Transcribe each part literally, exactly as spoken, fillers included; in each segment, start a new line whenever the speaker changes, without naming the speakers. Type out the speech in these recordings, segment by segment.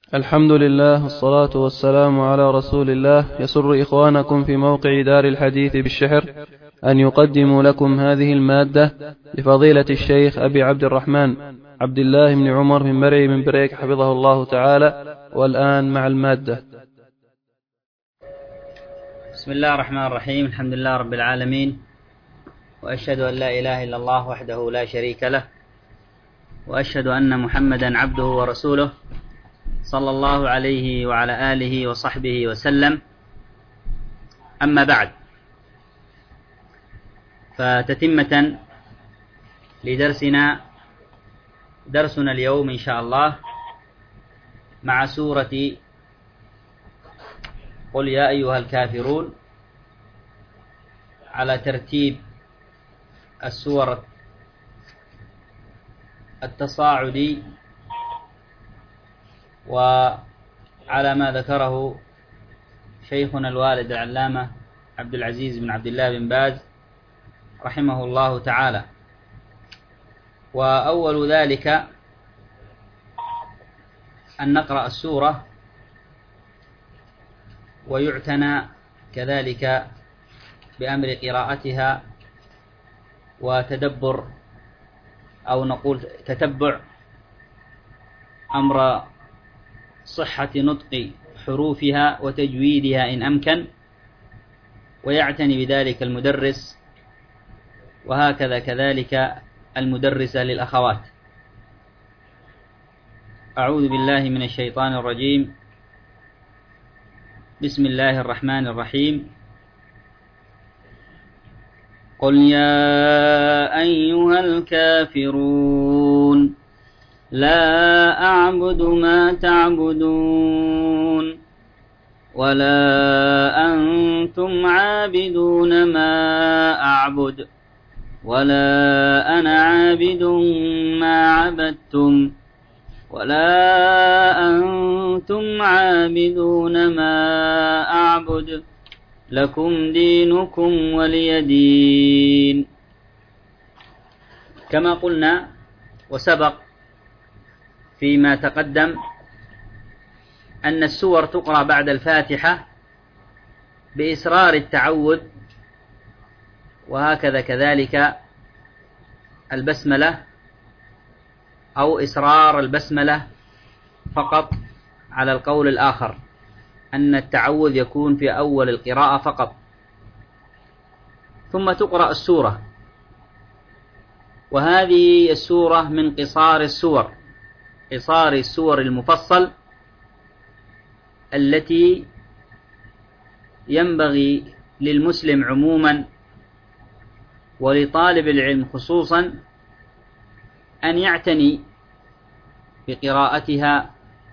الحمد لله والصلاة والسلام على رسول الله. يسر إخوانكم في موقع دار الحديث بالشحر أن يقدموا لكم هذه المادة لفضيلة الشيخ أبي عبد الرحمن عبد الله بن عمر بن مرعي بن بريك حفظه الله تعالى. والآن مع المادة.
بسم الله الرحمن الرحيم. الحمد لله رب العالمين، وأشهد أن لا إله إلا الله وحده لا شريك له، وأشهد أن محمدا عبده ورسوله صلى الله عليه وعلى آله وصحبه وسلم. أما بعد، فتتمة لدرسنا درسنا اليوم إن شاء الله مع سورة قل يا أيها الكافرون على ترتيب السور التصاعدي وعلى ما ذكره شيخنا الوالد العلامة عبد العزيز بن عبد الله بن باز رحمه الله تعالى. وأول ذلك أن نقرأ السورة، ويعتنى كذلك بأمر قراءتها وتدبر أو نقول تتبع أمر صحة نطق حروفها وتجويدها إن أمكن، ويعتني بذلك المدرس، وهكذا كذلك المدرسة للأخوات. أعوذ بالله من الشيطان الرجيم. بسم الله الرحمن الرحيم. قل يا أيها الكافرون لا أعبد ما تعبدون ولا أنتم عابدون ما أعبد ولا أنا عابد ما عبدتم ولا أنتم عابدون ما أعبد لكم دينكم ولي دين. كما قلنا وسبق فيما تقدم أن السور تقرأ بعد الفاتحة بإسرار التعوذ، وهكذا كذلك البسملة أو إسرار البسملة فقط، على القول الآخر أن التعوذ يكون في أول القراءة فقط، ثم تقرأ السورة. وهذه السورة من قصار السور، قصار السور المفصل التي ينبغي للمسلم عموما ولطالب العلم خصوصا أن يعتني بقراءتها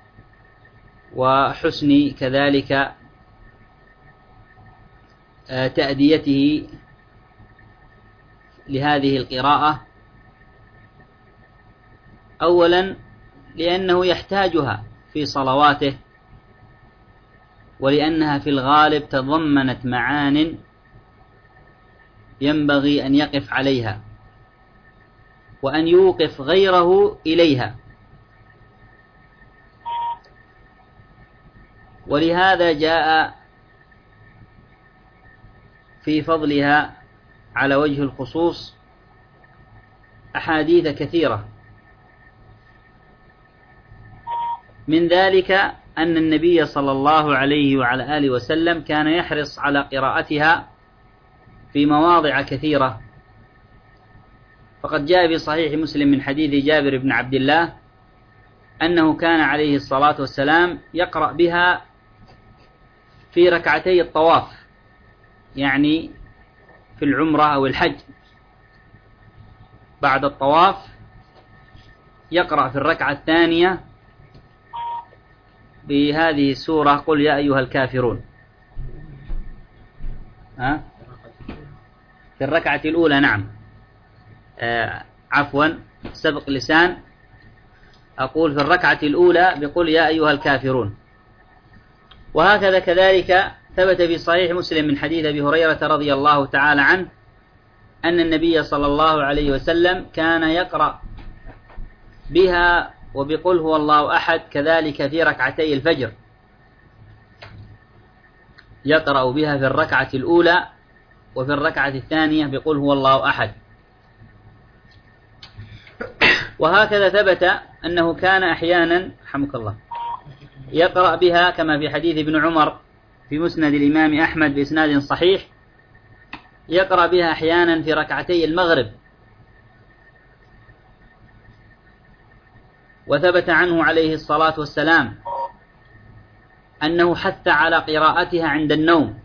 وحسن كذلك تأديته لهذه القراءة، أولا لأنه يحتاجها في صلواته، ولأنها في الغالب تضمنت معان ينبغي أن يقف عليها وأن يوقف غيره إليها. ولهذا جاء في فضلها على وجه الخصوص أحاديث كثيرة، من ذلك أن النبي صلى الله عليه وعلى آله وسلم كان يحرص على قراءتها في مواضع كثيرة. فقد جاء في صحيح مسلم من حديث جابر بن عبد الله أنه كان عليه الصلاة والسلام يقرأ بها في ركعتي الطواف، يعني في العمرة أو الحج بعد الطواف يقرأ في الركعة الثانية بهذه السورة قل يا أيها الكافرون. ها؟ في الركعة الأولى، نعم، آه عفوا سبق لسان، أقول في الركعة الأولى بقول يا أيها الكافرون. وهكذا كذلك ثبت في صحيح مسلم من حديث أبي هريرة رضي الله تعالى عنه أن النبي صلى الله عليه وسلم كان يقرأ بها وبقل هو الله أحد كذلك في ركعتي الفجر، يقرأ بها في الركعة الأولى وفي الركعة الثانية بقل هو الله أحد. وهكذا ثبت أنه كان أحيانا رحمك الله يقرأ بها كما في حديث ابن عمر في مسند الإمام أحمد بإسناد صحيح، يقرأ بها أحيانا في ركعتي المغرب. وثبت عنه عليه الصلاة والسلام أنه حث على قراءتها عند النوم،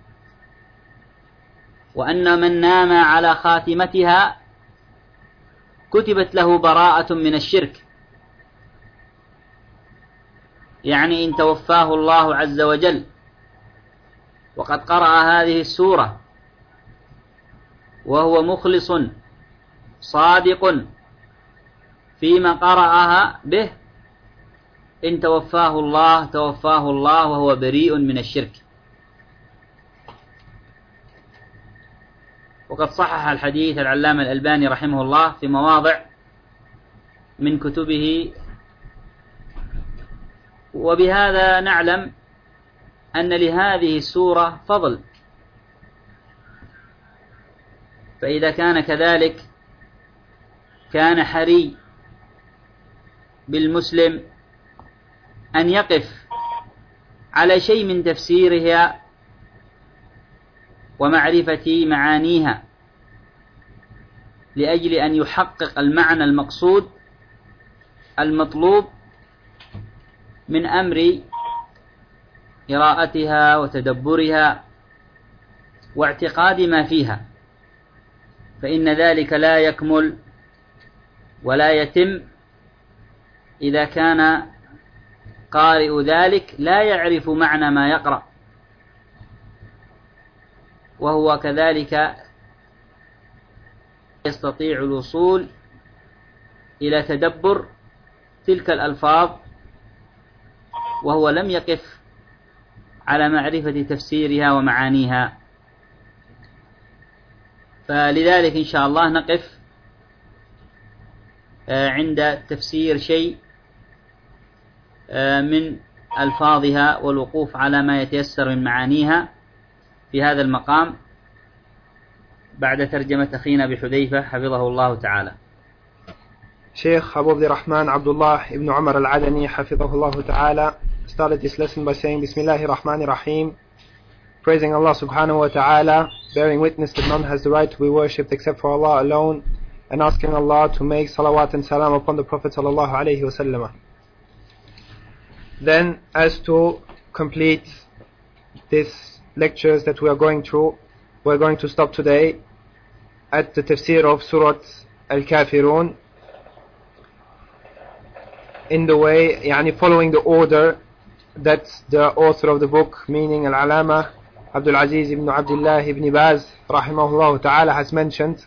وأن من نام على خاتمتها كتبت له براءة من الشرك، يعني إن توفاه الله عز وجل وقد قرأ هذه السورة وهو مخلص صادق فيما قرأها به، إن توفاه الله توفاه الله وهو بريء من الشرك. وقد صحح الحديث العلامة الألباني رحمه الله في مواضع من كتبه. وبهذا نعلم أن لهذه السورة فضل، فإذا كان كذلك كان حري بالمسلم أن يقف على شيء من تفسيرها ومعرفة معانيها لأجل أن يحقق المعنى المقصود المطلوب من أمر قراءتها وتدبرها واعتقاد ما فيها، فإن ذلك لا يكمل ولا يتم إذا كان قارئ ذلك لا يعرف معنى ما يقرأ، وهو كذلك يستطيع الوصول إلى تدبر تلك الألفاظ وهو لم يقف على معرفة تفسيرها ومعانيها. فلذلك إن شاء الله نقف عند تفسير شيء من ألفاظها والوقوف على ما يتيسر من معانيها في هذا المقام بعد ترجمة أخينا بحذيفة حفظه الله تعالى.
Sheikh Abu Abdirrahman Abdullah ibn Umar al-Adani Hafidhahullah Ta'ala started this lesson by saying Bismillahir Rahmanir Rahim, praising Allah subhanahu wa ta'ala, bearing witness that none has the right to be worshipped except for Allah alone, and asking Allah to make salawat and salam upon the Prophet sallallahu alayhi wa sallam. Then, as to complete these lectures that we are going through, we're going to stop today at the tafsir of Surah Al-Kafirun, in the way, yani following the order that the author of the book, meaning Al-Alama Abdul Aziz ibn Abdullah ibn Baz rahimahullah ta'ala, has mentioned.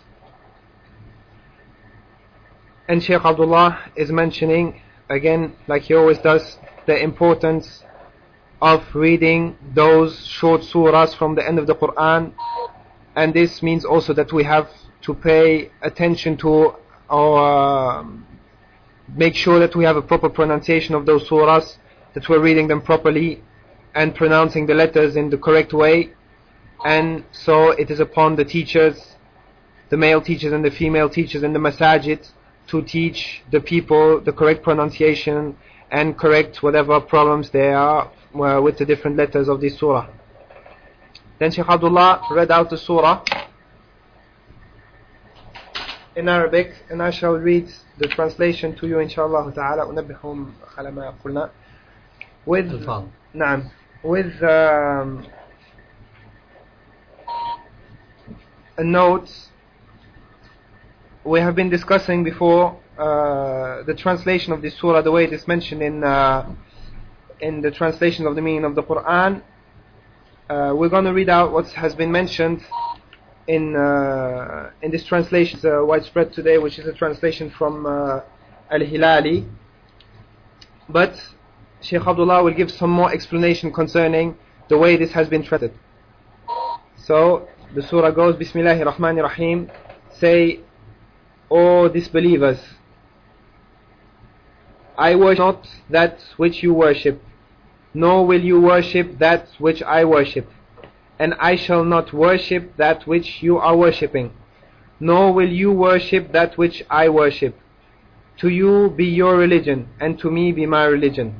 And Shaykh Abdullah is mentioning again, like he always does, the importance of reading those short surahs from the end of the Quran. And this means also that we have to pay attention to our uh, make sure that we have a proper pronunciation of those surahs, that we're reading them properly and pronouncing the letters in the correct way. And so it is upon the teachers, the male teachers and the female teachers in the masajid, to teach the people the correct pronunciation and correct whatever problems there are uh, with the different letters of this surah. Then Shaykh Abdullah read out the surah in Arabic, and I shall read the translation to you inshallah ta'ala. أنبههم على ما قلنا with نعم with um, a note. We have been discussing before uh, the translation of this surah, the way it is mentioned in uh, in the translation of the meaning of the Quran. Uh, we're going to read out what has been mentioned in uh, in this translation uh, widespread today, which is a translation from uh, Al-Hilali. But Shaykh Abdullah will give some more explanation concerning the way this has been treated. So the surah goes, Bismillahir Rahmanir Rahim. Say, O disbelievers, I worship not that which you worship, nor will you worship that which I worship, and I shall not worship that which you are worshipping, nor will you worship that which I worship. To you be your religion, and to me be my religion.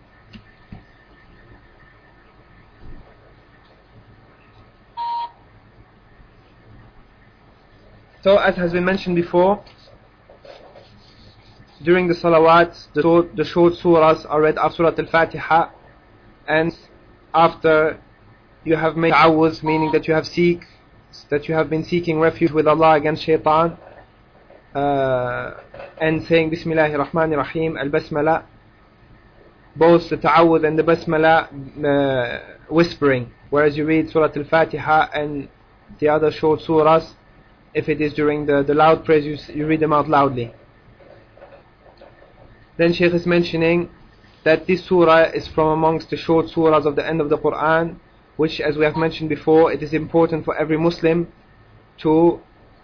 So, as has been mentioned before, during the salawat, the short, the short surahs are read after Surah Al-Fatiha, and after you have made ta'awuz, meaning that you have seek, that you have been seeking refuge with Allah against shaitan, uh, and saying Bismillahir Rahmanir Rahim, Al-Basmala, both the ta'awuz and the Basmala uh, whispering, whereas you read Surah Al-Fatiha and the other short surahs, if it is during the, the loud prayers, you, you read them out loudly. Then Shaykh is mentioning that this surah is from amongst the short surahs of the end of the Quran, which, as we have mentioned before, it is important for every Muslim to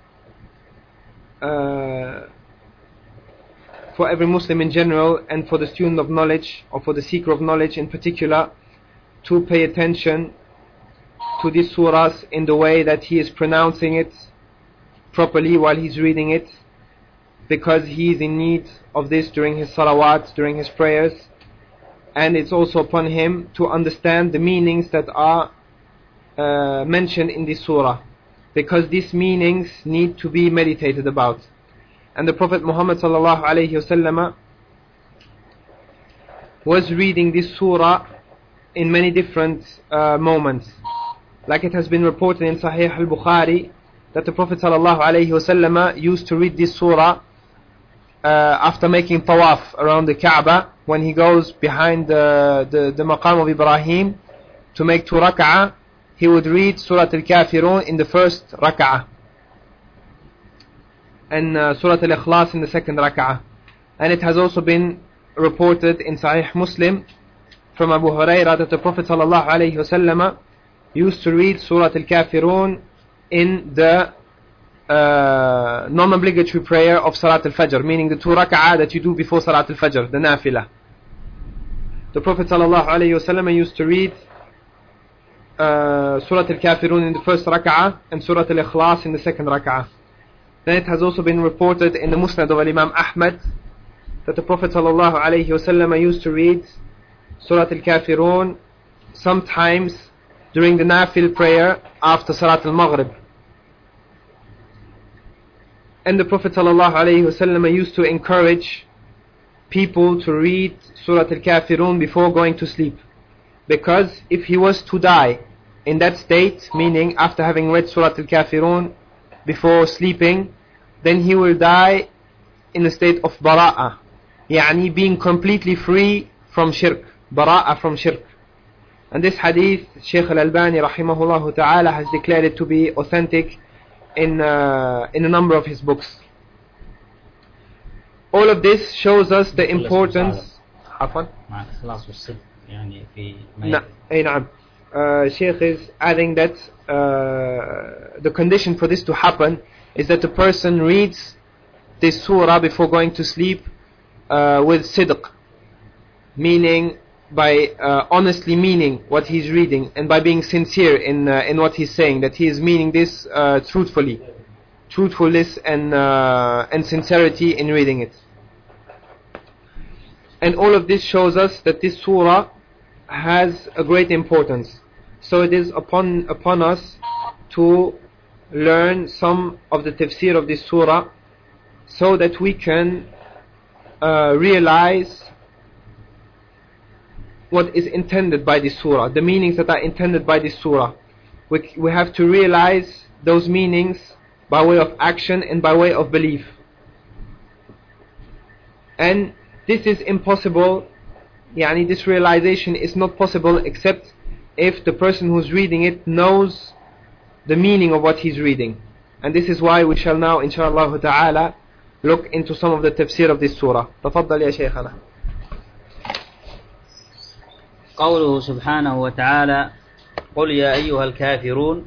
uh, for every Muslim in general, and for the student of knowledge, or for the seeker of knowledge in particular, to pay attention to these surahs in the way that he is pronouncing it properly while he's reading it, because he is in need of this during his salawats, during his prayers. And it's also upon him to understand the meanings that are uh, mentioned in this surah, because these meanings need to be meditated about. And the Prophet Muhammad sallallahu alayhi wasallam was reading this surah in many different uh, moments. Like it has been reported in Sahih al-Bukhari that the Prophet sallallahu alayhi wasallam used to read this surah uh, after making tawaf around the Kaaba, when he goes behind the, the, the maqam of Ibrahim to make two rak'ah. He would read Surah Al-Kafirun in the first rak'ah, and uh, Surah Al-Ikhlas in the second rak'ah. And it has also been reported in Sahih Muslim from Abu Hurairah that the Prophet sallallahu alayhi wasallam used to read Surah Al-Kafirun in the uh, non-obligatory prayer of Salat al-Fajr, meaning the two rak'ah that you do before Salat al-Fajr, the nafilah. The Prophet sallallahu alayhi wasallam used to read uh, Surah Al-Kafirun in the first rak'ah and Surah Al-Ikhlas in the second rak'ah. Then it has also been reported in the Musnad of Imam Ahmad that the Prophet sallallahu alayhi wasallam used to read Surah Al-Kafirun sometimes during the nafil prayer after Salat al-Maghrib. And the Prophet ﷺ used to encourage people to read Surah Al-Kafirun before going to sleep, because if he was to die in that state, meaning after having read Surah Al-Kafirun before sleeping, then he will die in a state of bara'ah, yani being completely free from shirk, bara'ah from shirk. And this hadith, Shaykh Al-Albani rahimahullah ta'ala has declared it to be authentic in uh, in a number of his books. All of this shows us the importance. عفوا. نعم. Uh, Shaykh is adding that uh, the condition for this to happen is that the person reads this surah before going to sleep uh, with sidq, meaning by uh, honestly meaning what he's reading, and by being sincere in uh, in what he's saying, that he is meaning this uh, truthfully, truthfulness and uh, and sincerity in reading it. And all of this shows us that this surah has a great importance. So it is upon upon us to learn some of the tafsir of this surah, so that we can uh, realize what is intended by this surah, the meanings that are intended by this surah. We, we have to realize those meanings by way of action and by way of belief. And this is impossible, yani this realization is not possible except if the person who's reading it knows the meaning of what he's reading. And this is why we shall now, inshallah ta'ala, look into some of the tafsir of this surah. تفضل يا شيخنا.
قوله سبحانه وتعالى قل يا أيها الكافرون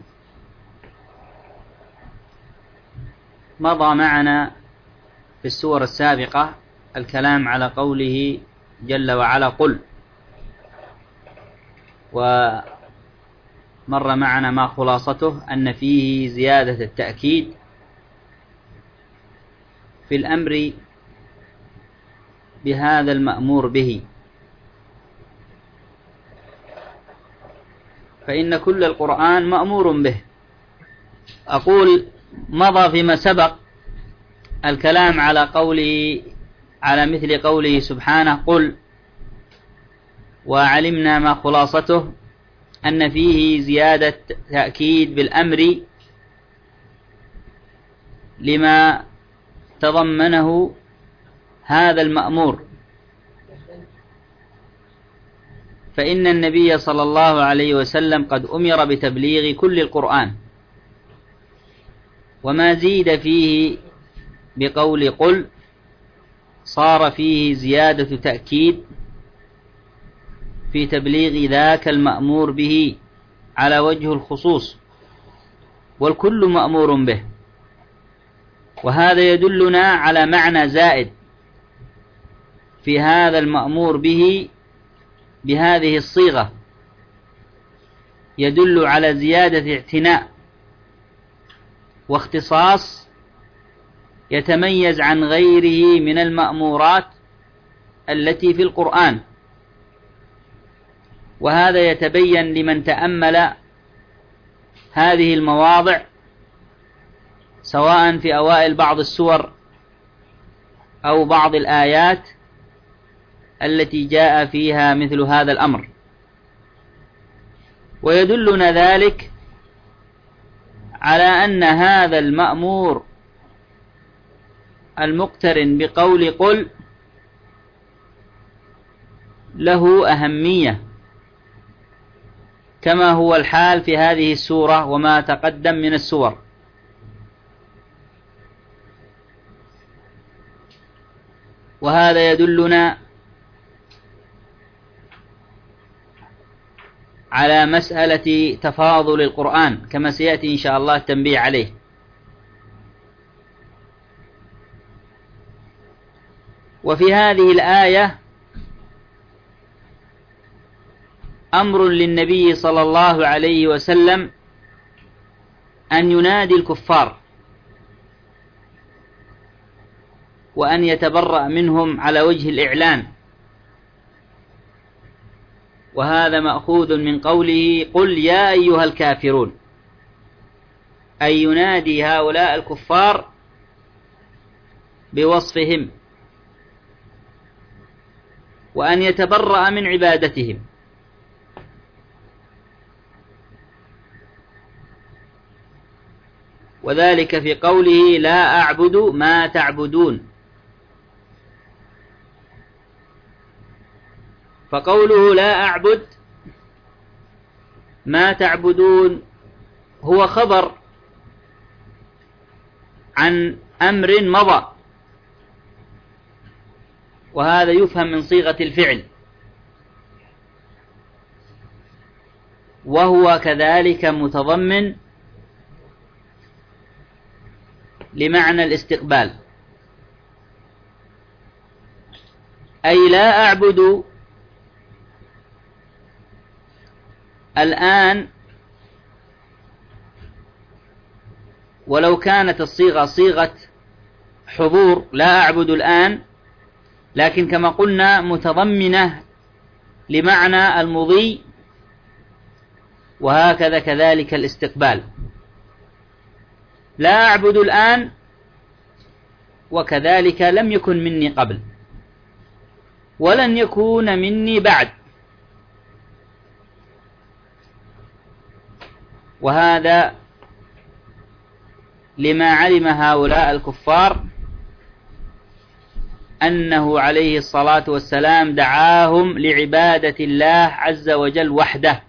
مضى معنا في السور السابقة الكلام على قوله جل وعلا قل، ومر معنا ما خلاصته أن فيه زيادة التأكيد في الأمر بهذا المأمور به، فإن كل القرآن مأمور به. أقول مضى فيما سبق الكلام على قوله على مثل قوله سبحانه قل، وعلمنا ما خلاصته أن فيه زيادة تأكيد بالأمر لما تضمنه هذا المأمور، فإن النبي صلى الله عليه وسلم قد أمر بتبليغ كل القرآن، وما زيد فيه بقول قل صار فيه زيادة تأكيد في تبليغ ذاك المأمور به على وجه الخصوص، والكل مأمور به. وهذا يدلنا على معنى زائد في هذا المأمور به بهذه الصيغة، يدل على زيادة اعتناء واختصاص يتميز عن غيره من المأمورات التي في القرآن. وهذا يتبين لمن تأمل هذه المواضع سواء في أوائل بعض السور أو بعض الآيات التي جاء فيها مثل هذا الأمر. ويدلنا ذلك على أن هذا المأمور المقترن بقول قل له أهمية، كما هو الحال في هذه السورة وما تقدم من السور. وهذا يدلنا على مسألة تفاضل القرآن كما سيأتي إن شاء الله التنبيه عليه. وفي هذه الآية أمر للنبي صلى الله عليه وسلم أن ينادي الكفار وأن يتبرأ منهم على وجه الإعلان، وهذا مأخوذ من قوله قل يا أيها الكافرون، أي ينادي هؤلاء الكفار بوصفهم وأن يتبرأ من عبادتهم. وذلك في قوله لا أعبد ما تعبدون، فقوله لا أعبد ما تعبدون هو خبر عن أمر مضى، وهذا يفهم من صيغة الفعل، وهو كذلك متضمن لمعنى الاستقبال، أي لا أعبد الآن. ولو كانت الصيغة صيغة حضور لا أعبد الآن، لكن كما قلنا متضمنة لمعنى المضي، وهكذا كذلك الاستقبال لا أعبد الآن، وكذلك لم يكن مني قبل ولن يكون مني بعد. وهذا لما علم هؤلاء الكفار أنه عليه الصلاة والسلام دعاهم لعبادة الله عز وجل وحده.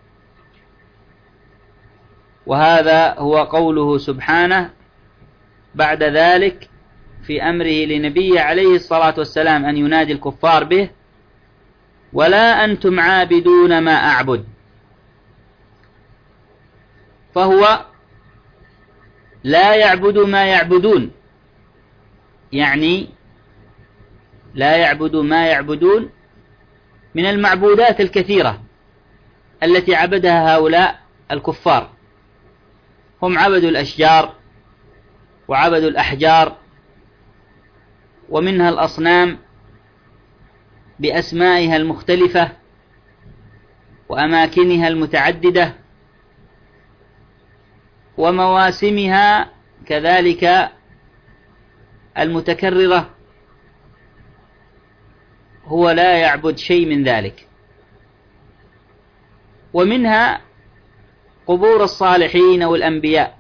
وهذا هو قوله سبحانه بعد ذلك في أمره لنبيه عليه الصلاة والسلام أن ينادي الكفار به ولا أنتم عابدون ما أعبد. فهو لا يعبد ما يعبدون، يعني لا يعبدوا ما يعبدون من المعبودات الكثيرة التي عبدها هؤلاء الكفار. هم عبدوا الأشجار وعبدوا الأحجار، ومنها الأصنام بأسمائها المختلفة وأماكنها المتعددة ومواسمها كذلك المتكررة. هو لا يعبد شيء من ذلك. ومنها قبور الصالحين والأنبياء.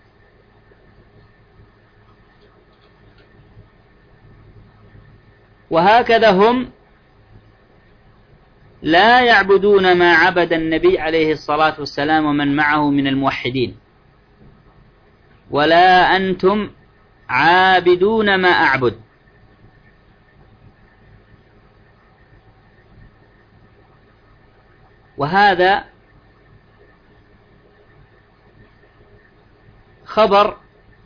وهكذا هم لا يعبدون ما عبد النبي عليه الصلاة والسلام ومن معه من الموحدين، ولا أنتم عابدون ما أعبد. وهذا خبر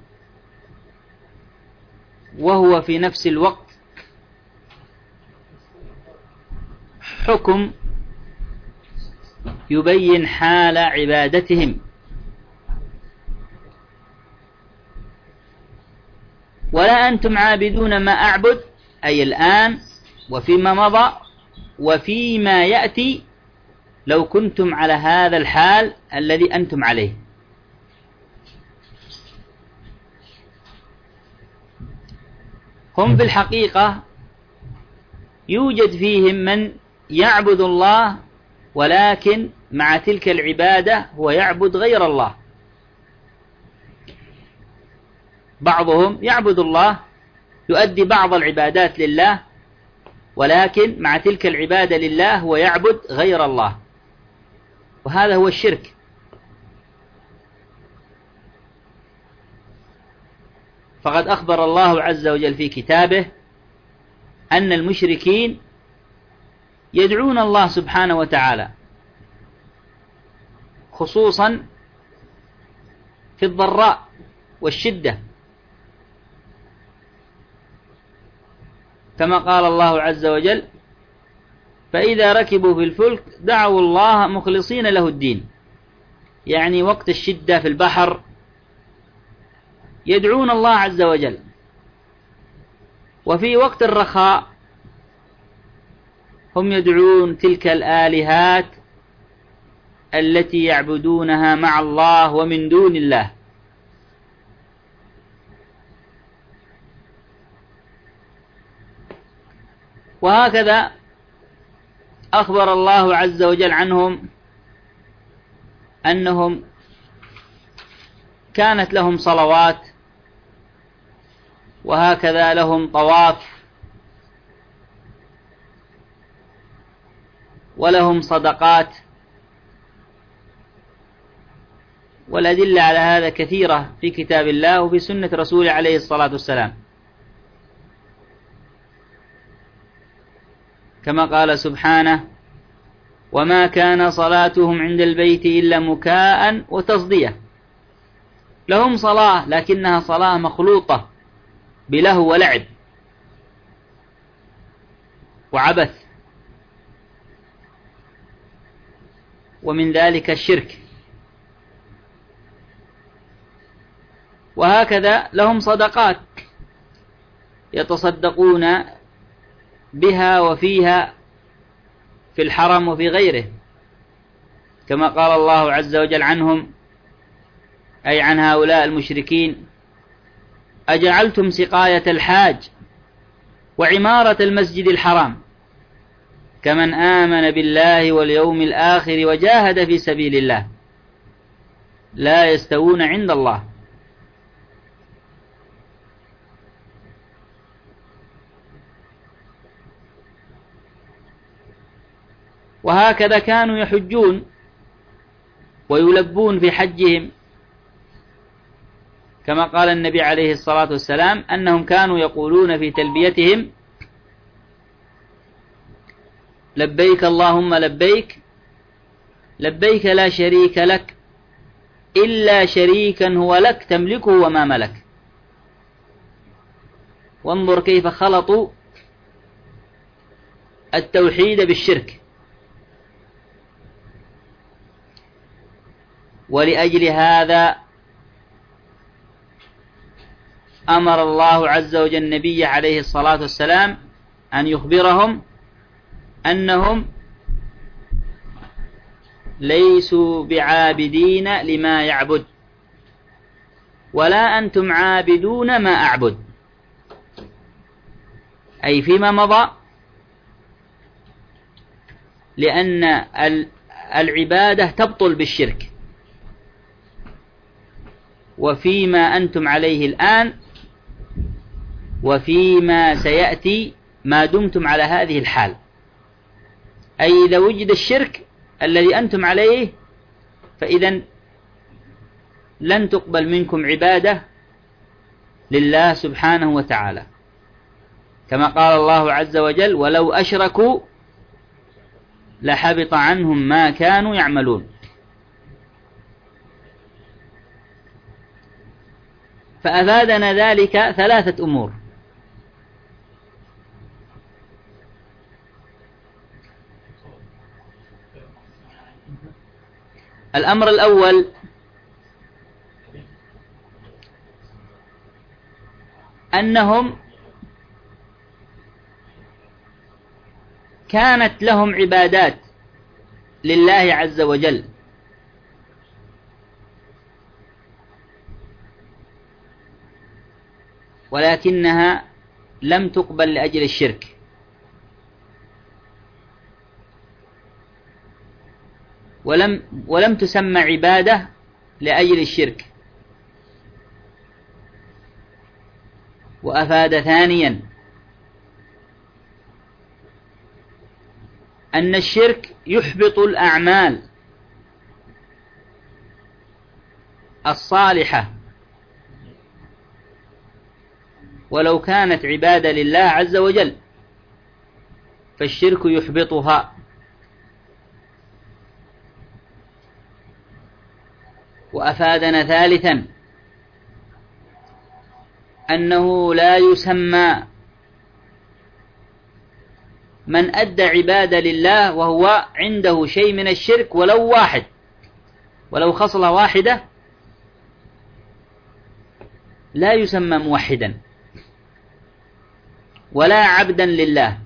وهو في نفس الوقت حكم يبين حال عبادتهم. ولا أنتم عابدون ما أعبد، أي الآن وفيما مضى وفيما يأتي، لو كنتم على هذا الحال الذي أنتم عليه. هم بالحقيقة يوجد فيهم من يعبد الله، ولكن مع تلك العبادة هو يعبد غير الله. بعضهم يعبد الله، يؤدي بعض العبادات لله، ولكن مع تلك العبادة لله هو يعبد غير الله، وهذا هو الشرك. فقد أخبر الله عز وجل في كتابه أن المشركين يدعون الله سبحانه وتعالى خصوصا في الضراء والشدة، كما قال الله عز وجل: فإذا ركبوا في الفلك دعوا الله مخلصين له الدين. يعني وقت الشدة في البحر يدعون الله عز وجل، وفي وقت الرخاء هم يدعون تلك الآلهات التي يعبدونها مع الله ومن دون الله. وهكذا أخبر الله عز وجل عنهم أنهم كانت لهم صلوات، وهكذا لهم طواف، ولهم صدقات، والأدلة على هذا كثيرة في كتاب الله وفي سنة رسوله عليه الصلاة والسلام، كما قال سبحانه: وما كان صلاتهم عند البيت إلا مكاء وتصدية. لهم صلاة لكنها صلاة مخلوطة بلهو ولعب وعبث، ومن ذلك الشرك. وهكذا لهم صدقات يتصدقون بها وفيها في الحرم وفي غيره، كما قال الله عز وجل عنهم، أي عن هؤلاء المشركين: أجعلتم سقاية الحاج وعمارة المسجد الحرام كمن آمن بالله واليوم الآخر وجاهد في سبيل الله لا يستوون عند الله. وهكذا كانوا يحجون ويلبون في حجهم، كما قال النبي عليه الصلاة والسلام أنهم كانوا يقولون في تلبيتهم: لبيك اللهم لبيك، لبيك لا شريك لك إلا شريكا هو لك تملكه وما ملك. وانظر كيف خلطوا التوحيد بالشرك. ولأجل هذا أمر الله عز وجل النبي عليه الصلاة والسلام أن يخبرهم أنهم ليسوا بعابدين لما يعبد ولا أنتم عابدون ما أعبد، أي فيما مضى، لأن العبادة تبطل بالشرك، وفيما أنتم عليه الآن وفيما سيأتي ما دمتم على هذه الحال، أي إذا وجد الشرك الذي أنتم عليه فإذا لن تقبل منكم عبادة لله سبحانه وتعالى، كما قال الله عز وجل: ولو أشركوا لحبط عنهم ما كانوا يعملون. فأفادنا ذلك ثلاثة أمور: الأمر الأول أنهم كانت لهم عبادات لله عز وجل، ولكنها لم تقبل لأجل الشرك، ولم ولم تسمى عبادة لأجل الشرك. وأفاد ثانيا أن الشرك يحبط الأعمال الصالحة ولو كانت عبادة لله عز وجل، فالشرك يحبطها. وأفادنا ثالثا أنه لا يسمى من أدى عبادة لله وهو عنده شيء من الشرك ولو واحد، ولو خصلة واحدة، لا يسمى موحدا ولا عبدا لله،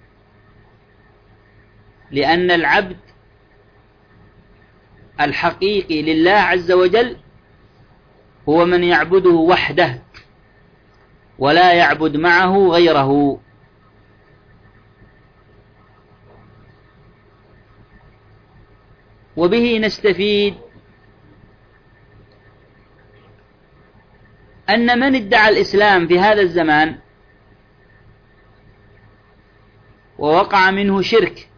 لأن العبد الحقيقي لله عز وجل هو من يعبده وحده ولا يعبد معه غيره. وبه نستفيد أن من ادعى الإسلام في هذا الزمان ووقع منه شرك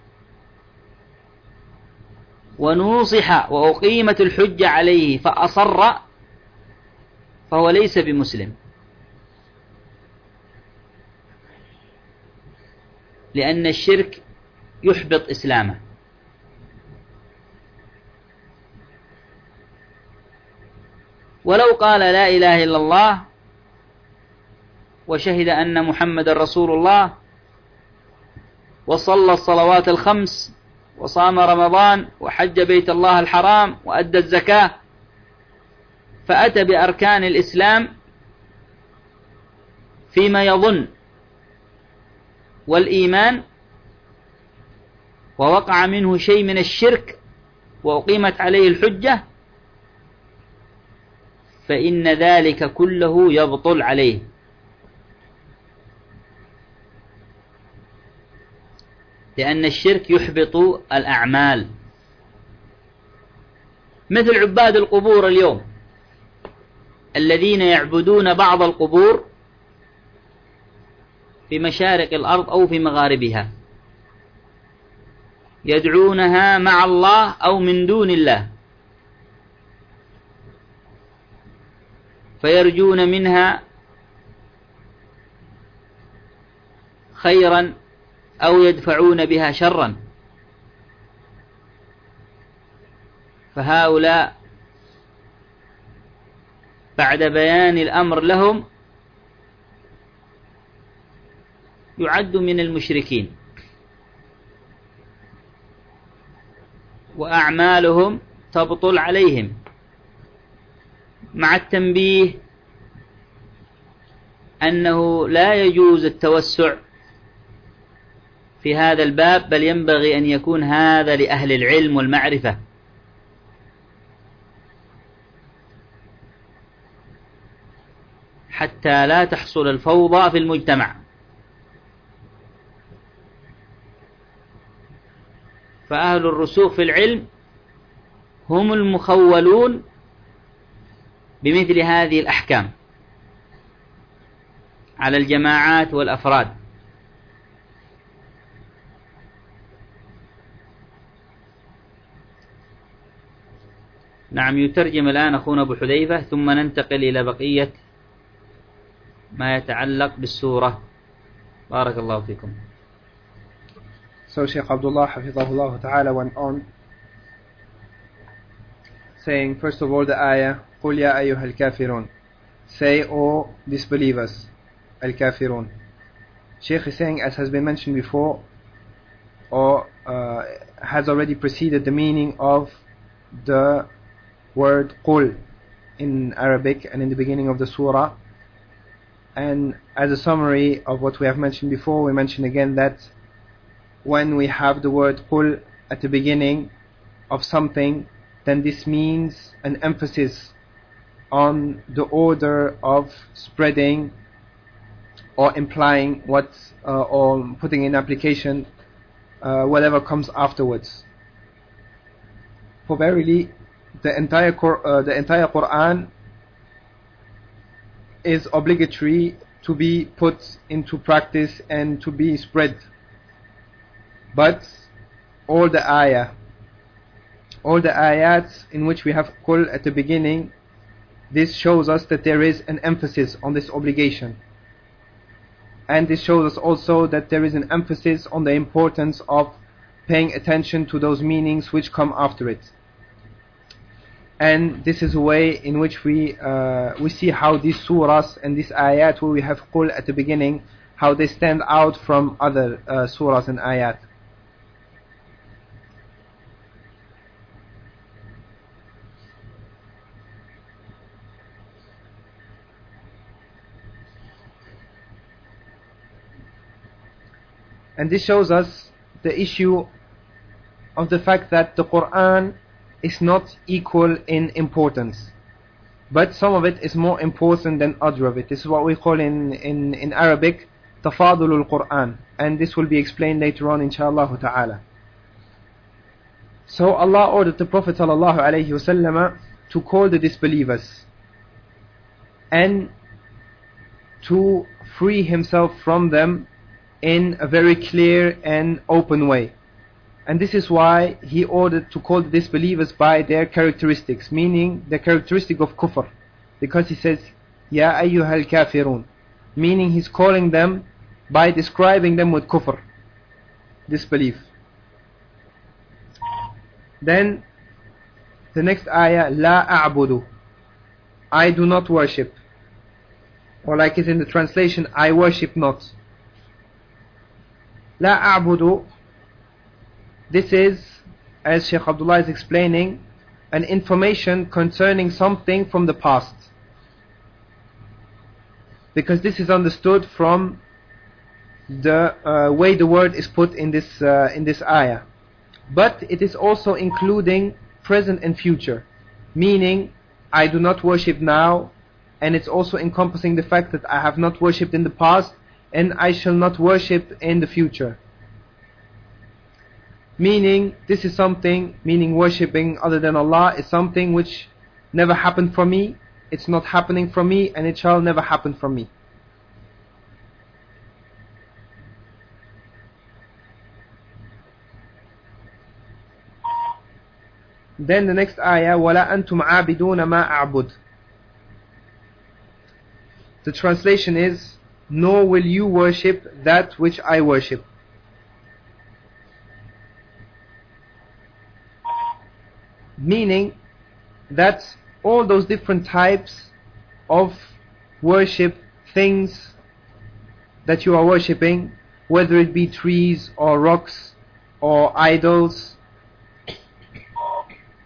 ونوصح وأقيمت الحجة عليه فأصر، فهو ليس بمسلم، لأن الشرك يحبط إسلامه. ولو قال لا إله إلا الله وشهد أن محمد رسول الله وصلى الصلوات الخمس وصام رمضان وحج بيت الله الحرام وأدى الزكاة، فأتى بأركان الإسلام فيما يظن والإيمان، ووقع منه شيء من الشرك وأقيمت عليه الحجة، فإن ذلك كله يبطل عليه. لأن الشرك يحبط الأعمال، مثل عباد القبور اليوم الذين يعبدون بعض القبور في مشارق الأرض أو في مغاربها، يدعونها مع الله أو من دون الله، فيرجون منها خيرا أو يدفعون بها شرا. فهؤلاء بعد بيان الأمر لهم يعد من المشركين، وأعمالهم تبطل عليهم، مع التنبيه أنه لا يجوز التوسع في هذا الباب، بل ينبغي أن يكون هذا لأهل العلم والمعرفة. حتى لا تحصل الفوضى في المجتمع. فأهل الرسوخ في العلم هم المخولون بمثل هذه الأحكام على الجماعات والأفراد. نعم، يترجم الآن أخونا أبو حذيفة، ثم ننتقل إلى بقية ما يتعلق بالسورة. بارك الله فيكم.
So Shaykh Abdullah Hafizahullah Ta'ala went on saying, first of all, the ayah, قُلْ يَا أَيُّهَا الْكَافِرُونَ, say, O disbelievers, al-kafirun. Shaykh is saying, as has been mentioned before, or uh, has already preceded, the meaning of the word قُل in Arabic and in the beginning of the surah. And as a summary of what we have mentioned before, we mention again that when we have the word قُل at the beginning of something, then this means an emphasis on the order of spreading or implying what uh, or putting in application uh, whatever comes afterwards. For verily the entire uh, the entire Quran is obligatory to be put into practice and to be spread. But all the ayah, all the ayats in which we have qul at the beginning, this shows us that there is an emphasis on this obligation. And this shows us also that there is an emphasis on the importance of paying attention to those meanings which come after it. And this is a way in which we uh, we see how these surahs and these ayat where we have qul at the beginning, how they stand out from other uh, surahs and ayat. And this shows us the issue of the fact that the Quran is not equal in importance, but some of it is more important than other of it. This is what we call in, in, in Arabic tafadulul Quran, and this will be explained later on inshallah ta'ala. So Allah ordered the Prophet sallallahu alaihi wasallam to call the disbelievers and to free himself from them in a very clear and open way. And this is why he ordered to call the disbelievers by their characteristics, meaning the characteristic of kufr, because he says Ya ayyuhal kafirun, meaning he's calling them by describing them with kufr, disbelief. Then the next ayah, La a'budu, I do not worship, or like it's in the translation, I worship not. La a'budu, this is, as Shaykh Abdullah is explaining, an information concerning something from the past, because this is understood from the uh, way the word is put in this uh, in this ayah. But it is also including present and future, meaning I do not worship now, and it's also encompassing the fact that I have not worshipped in the past and I shall not worship in the future. Meaning this is something, meaning worshipping other than Allah is something which never happened for me, it's not happening for me, and it shall never happen for me. Then the next ayah, وَلَا أَنْتُمْ عَابِدُونَ مَا أَعْبُدُ. The translation is, nor will you worship that which I worship. Meaning that all those different types of worship, things that you are worshipping, whether it be trees or rocks or idols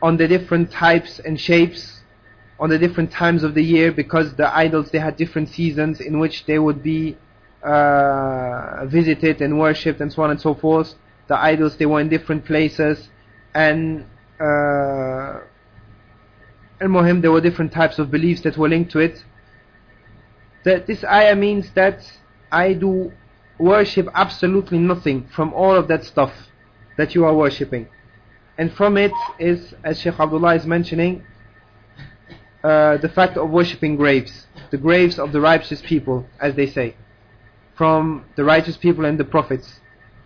on the different types and shapes, on the different times of the year, because the idols, they had different seasons in which they would be uh, visited and worshipped and so on and so forth. The idols, they were in different places, and uh, al-Muhim, there were different types of beliefs that were linked to it. That this ayah means that I do worship absolutely nothing from all of that stuff that you are worshipping. And from it is, as Shaykh Abdullah is mentioning, uh, the fact of worshipping graves, the graves of the righteous people, as they say, from the righteous people and the prophets.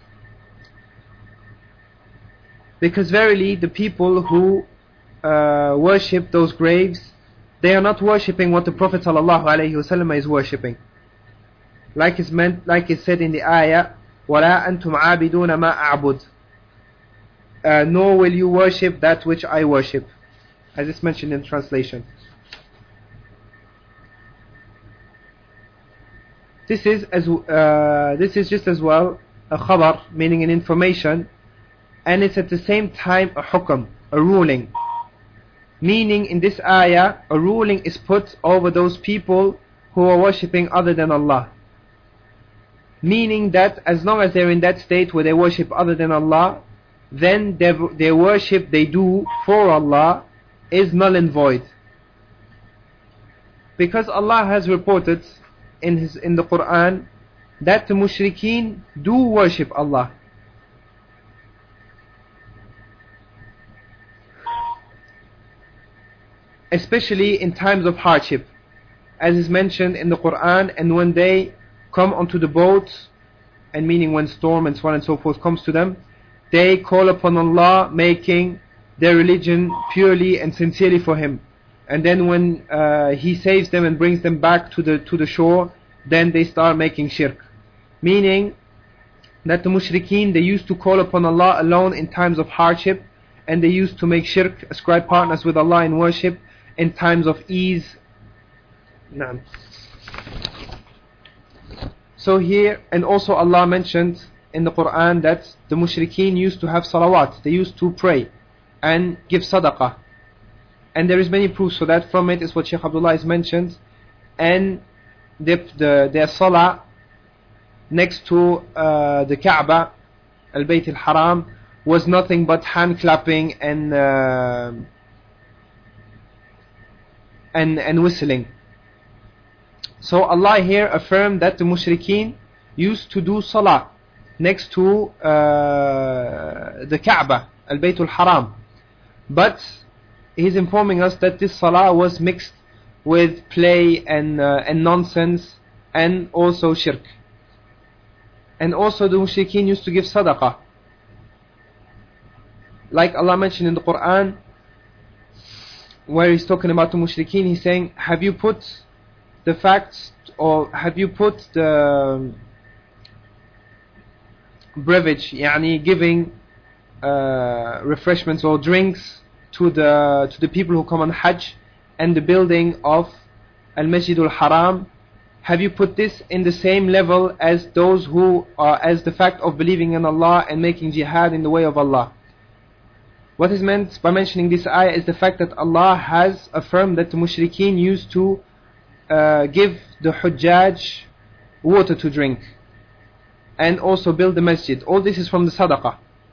Because verily the people who uh, worship those graves, they are not worshipping what the Prophet ﷺ is worshipping. Like it's meant, like it said in the ayah, وَلَا أَنْتُمْ عَابِدُونَ مَا أَعْبُدُ, uh, nor will you worship that which I worship, as it's mentioned in translation. This is as uh, this is just as well a khabar, meaning an information, and it's at the same time a hukm, a ruling. Meaning in this ayah, a ruling is put over those people who are worshipping other than Allah. Meaning that as long as they're in that state where they worship other than Allah, then their, their worship they do for Allah is null and void. Because Allah has reported in his in the Quran that the mushrikeen do worship Allah. Especially in times of hardship, as is mentioned in the Quran, and when they come onto the boat, and meaning when storm and so on and so forth comes to them, they call upon Allah, making their religion purely and sincerely for Him. And then when uh, He saves them and brings them back to the to the shore, then they start making shirk. Meaning that the mushrikeen, they used to call upon Allah alone in times of hardship, and they used to make shirk, ascribe partners with Allah in worship in times of ease. Nah. So here, and also Allah mentioned in the Quran that the mushrikeen used to have salawat, they used to pray and give sadaqah. And there is many proofs for that. From it is what Shaykh Abdullah has mentioned. And the, the, their salah next to uh, the Kaaba, Al-Bayt Al-Haram, was nothing but hand clapping and uh, and and whistling. So Allah here affirmed that the mushrikeen used to do salah next to uh, the Kaaba, Al-Bayt Al-Haram. But He's informing us that this salah was mixed with play and uh, and nonsense, and also shirk. And also the mushrikeen used to give sadaqah. Like Allah mentioned in the Quran, where He's talking about the mushrikeen, He's saying, have you put the facts, or have you put the beverage, yani giving uh, refreshments or drinks to the to the people who come on Hajj, and the building of Al-Masjid Al-Haram, have you put this in the same level as those who are, as the fact of believing in Allah and making jihad in the way of Allah? What is meant by mentioning this ayah is the fact that Allah has affirmed that the mushrikeen used to uh, give the Hujjaj water to drink, and also build the masjid. All this is from the sadaqah.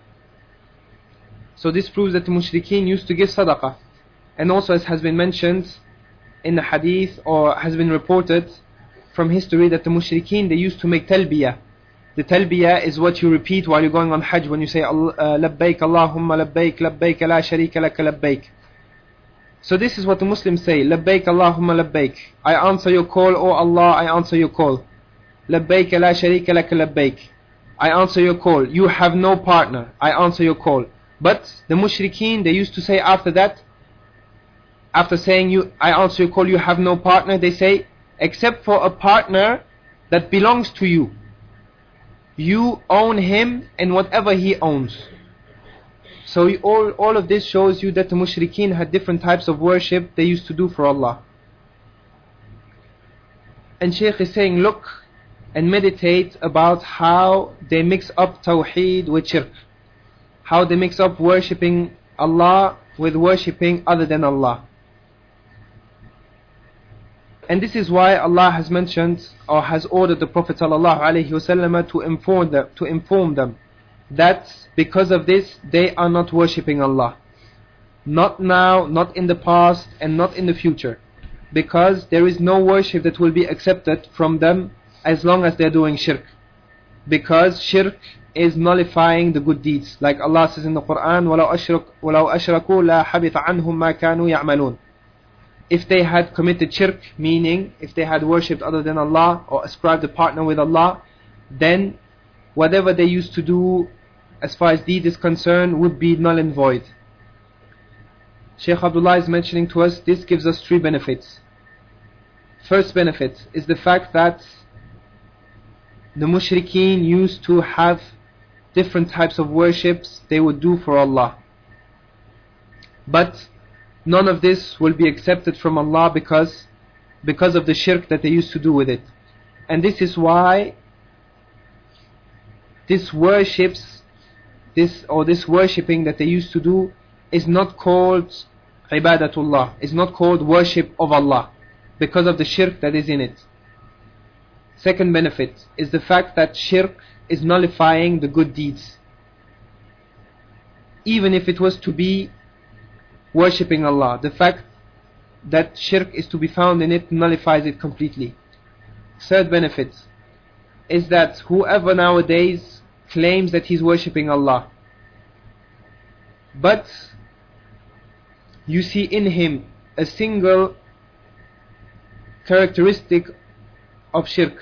So this proves that the mushrikeen used to give sadaqah. And also, as has been mentioned in the hadith, or has been reported from history, that the mushrikeen, they used to make talbiyah. The talbiyah is what you repeat while you're going on Hajj, when you say labbaik Allahumma labbaik, labbaik la sharika laka labbaik. So this is what the Muslims say: labbaik Allahumma labbaik, I answer your call, O Allah, I answer your call. Labbaik la sharika laka labbaik, I answer your call, you have no partner, I answer your call. But the mushrikeen, they used to say after that, after saying you, I answer your call, you have no partner, they say, except for a partner that belongs to you. You own him and whatever he owns. So all, all of this shows you that the mushrikeen had different types of worship they used to do for Allah. And Shaykh is saying, look and meditate about how they mix up tawheed with shirk. How they mix up worshipping Allah with worshipping other than Allah. And this is why Allah has mentioned or has ordered the Prophet ﷺ to inform them, to inform them that because of this they are not worshipping Allah. Not now, not in the past, and not in the future. Because there is no worship that will be accepted from them as long as they are doing shirk. Because shirk is nullifying the good deeds. Like Allah says in the Quran, وَلَوْ أَشْرَكُوا لَا حَبِطَ عَنْهُمْ مَا كَانُوا يَعْمَلُونَ. If they had committed shirk, meaning if they had worshipped other than Allah or ascribed a partner with Allah, then whatever they used to do as far as deed is concerned would be null and void. Shaykh Abdullah is mentioning to us, this gives us three benefits. First benefit is the fact that the mushrikeen used to have different types of worships they would do for Allah. But none of this will be accepted from Allah because, because of the shirk that they used to do with it. And this is why this worships, this or this worshipping that they used to do is not called ibadatullah, is not called worship of Allah, because of the shirk that is in it. Second benefit is the fact that shirk is nullifying the good deeds. Even if it was to be worshipping Allah, the fact that shirk is to be found in it nullifies it completely. Third benefit is that whoever nowadays claims that he's worshipping Allah, but you see in him a single characteristic of shirk,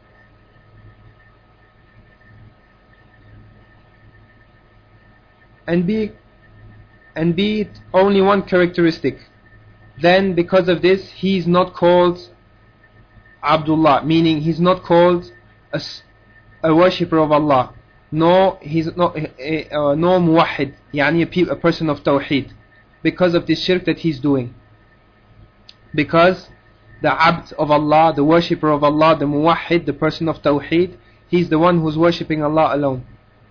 and be and be it only one characteristic, then because of this he is not called Abdullah, meaning he's not called a, a worshipper of Allah, nor he's not uh, uh, nor muwahhid, yani a, a person of tawheed, because of this shirk that he's doing. Because the abd of Allah, the worshipper of Allah, the muwahhid, the person of tawheed, he's the one who's worshipping Allah alone.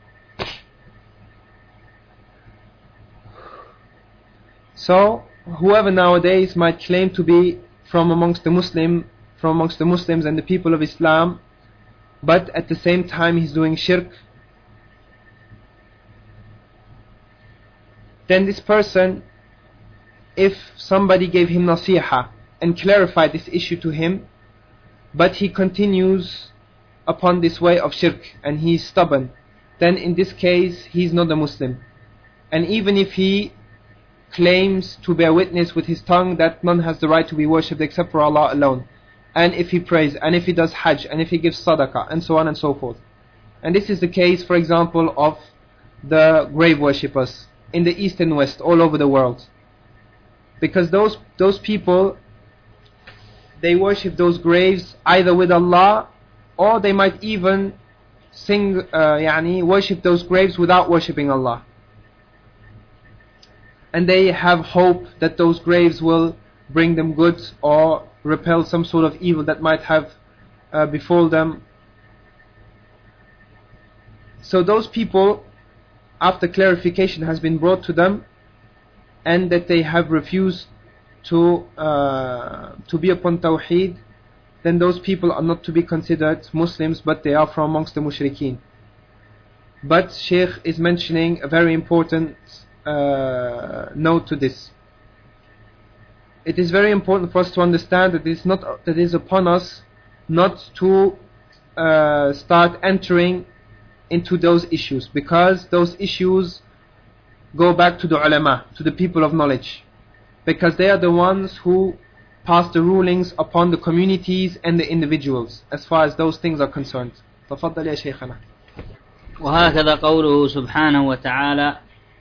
So whoever nowadays might claim to be from amongst the Muslim, from amongst the Muslims and the people of Islam, but at the same time he's doing shirk, then this person, if somebody gave him nasiha and clarified this issue to him, but he continues upon this way of shirk and he is stubborn, then in this case he is not a Muslim. And even if he claims to bear witness with his tongue that none has the right to be worshipped except for Allah alone, and if he prays, and if he does hajj, and if he gives sadaqah, and so on and so forth. And this is the case, for example, of the grave worshippers in the east and west, all over the world. Because those those people, they worship those graves either with Allah, or they might even sing, uh, yani, worship those graves without worshipping Allah. And they have hope that those graves will bring them good or repel some sort of evil that might have uh, befall them. So those people, after clarification has been brought to them, and that they have refused to uh, to be upon tawheed, then those people are not to be considered Muslims, but they are from amongst the mushrikeen. But Shaykh is mentioning a very important uh, note to this. It is very important for us to understand that it is not that it is upon us not to uh, start entering into those issues, because those issues go back to the ulama, to the people of knowledge, because they are the ones who pass the rulings upon the communities and the individuals as far as those things are concerned. تفضل يا شيخنا.
وهكذا قوله سبحانه وتعالى: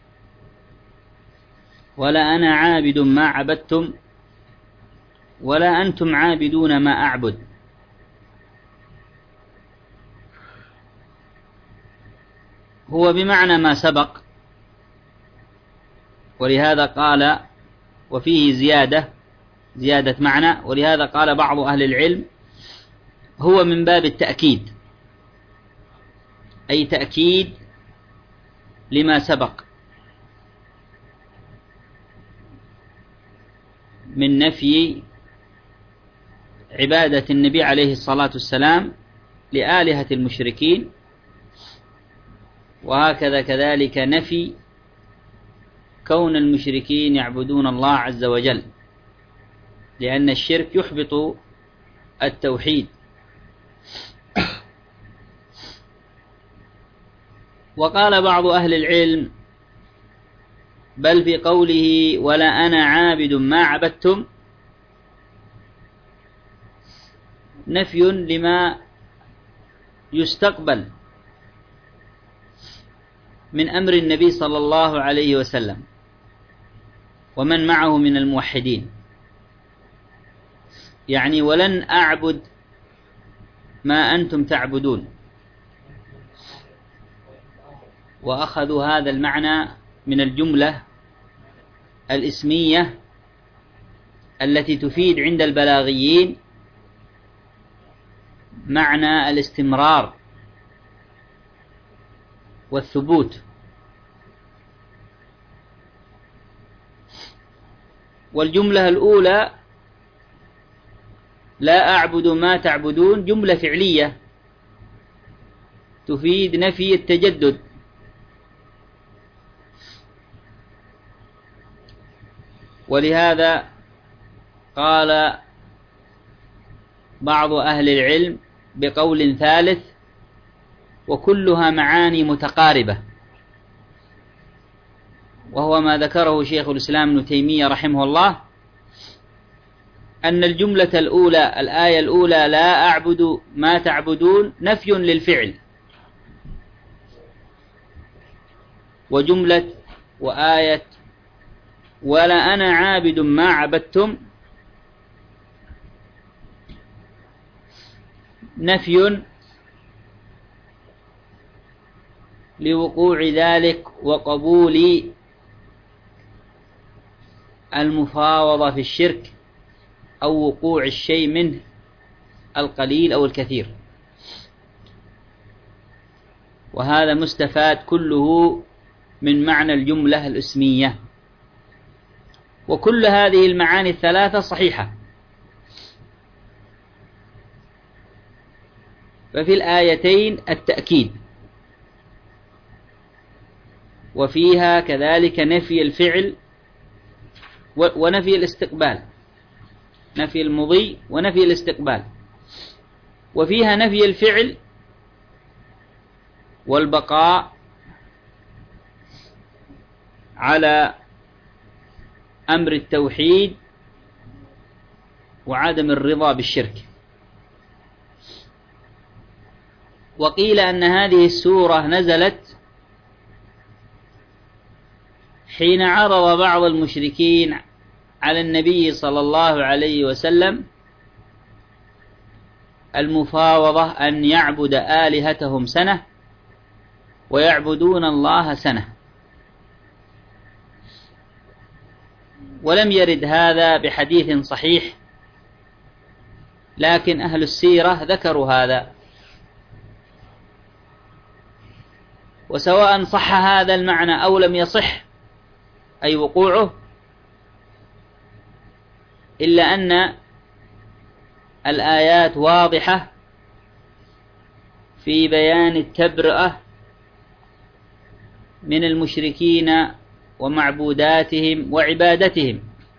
ولا أنا عابد ما عبدتم ولا أنتم عابدون ما أعبد. هو بمعنى ما سبق، ولهذا قال وفيه زيادة زيادة معنى، ولهذا قال بعض أهل العلم هو من باب التأكيد، أي تأكيد لما سبق. من نفي عبادة النبي عليه الصلاة والسلام لآلهة المشركين، وهكذا كذلك نفي كون المشركين يعبدون الله عز وجل، لأن الشرك يحبط التوحيد. وقال بعض أهل العلم بل في قوله ولا أنا عابد ما عبدتم نفي لما يستقبل من أمر النبي صلى الله عليه وسلم ومن معه من الموحدين، يعني ولن أعبد ما أنتم تعبدون، وأخذوا هذا المعنى من الجملة الإسمية التي تفيد عند البلاغيين معنى الاستمرار والثبوت. والجملة الأولى لا أعبد ما تعبدون جملة فعلية تفيد نفي التجدد، ولهذا قال بعض أهل العلم بقول ثالث وكلها معاني متقاربة، وهو ما ذكره شيخ الإسلام ابن تيمية رحمه الله، أن الجملة الأولى الآية الأولى لا أعبد ما تعبدون نفي للفعل، وجملة وآية ولا أنا عابد ما عبدتم نفي لوقوع ذلك وقبول المفاوضة في الشرك أو وقوع الشيء منه القليل أو الكثير، وهذا مستفاد كله من معنى الجملة الاسمية. وكل هذه المعاني الثلاثة صحيحة، ففي الآيتين التأكيد، وفيها كذلك نفي الفعل ونفي الاستقبال، نفي المضي ونفي الاستقبال، وفيها نفي الفعل والبقاء على أمر التوحيد وعدم الرضا بالشرك. وقيل أن هذه السورة نزلت حين عرض بعض المشركين على النبي صلى الله عليه وسلم المفاوضة أن يعبد آلهتهم سنة ويعبدون الله سنة، ولم يرد هذا بحديث صحيح، لكن أهل السيرة ذكروا هذا. وسواء صح هذا المعنى أو لم يصح أي وقوعه، إلا أن الآيات واضحة في بيان التبرئة من المشركين ومعبوداتهم وعبادتهم،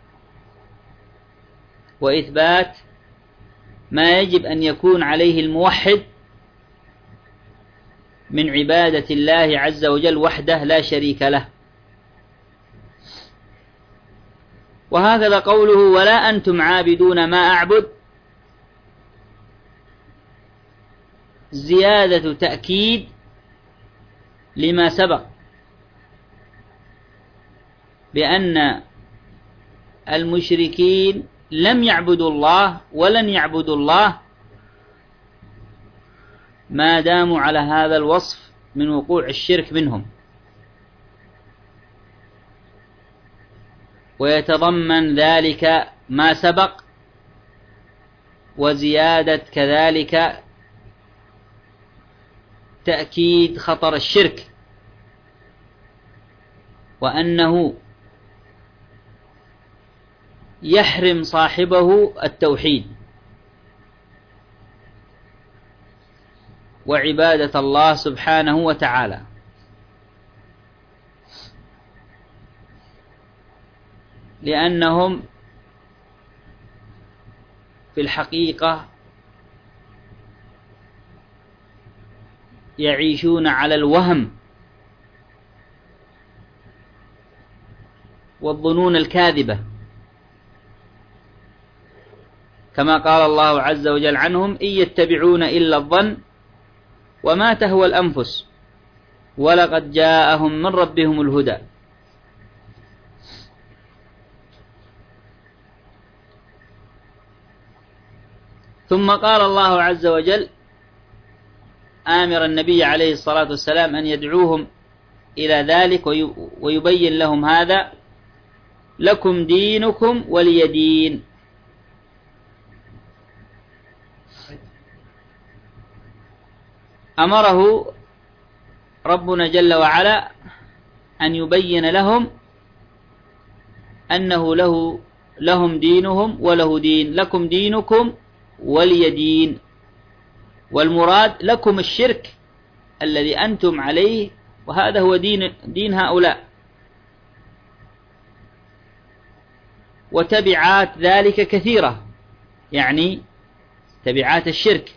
وإثبات ما يجب أن يكون عليه الموحد من عبادة الله عز وجل وحده لا شريك له. وهكذا قوله ولا أنتم عابدون ما أعبد زيادة تأكيد لما سبق بأن المشركين لم يعبدوا الله ولن يعبدوا الله ما داموا على هذا الوصف من وقوع الشرك منهم. ويتضمن ذلك ما سبق وزيادة كذلك تأكيد خطر الشرك، وأنه يحرم صاحبه التوحيد وعبادة الله سبحانه وتعالى، لأنهم في الحقيقة يعيشون على الوهم والظنون الكاذبة، كما قال الله عز وجل عنهم: إن يتبعون إلا الظن وما تهوى الأنفس ولقد جاءهم من ربهم الهدى. ثم قال الله عز وجل آمر النبي عليه الصلاة والسلام أن يدعوهم إلى ذلك ويبين لهم هذا: لكم دينكم ولي دين. أمره ربنا جل وعلا أن يبين لهم أنه له لهم دينهم وله دين، لكم دينكم ولي دين، والمراد لكم الشرك الذي أنتم عليه، وهذا هو دين دين هؤلاء، وتبعات ذلك كثيرة، يعني تبعات الشرك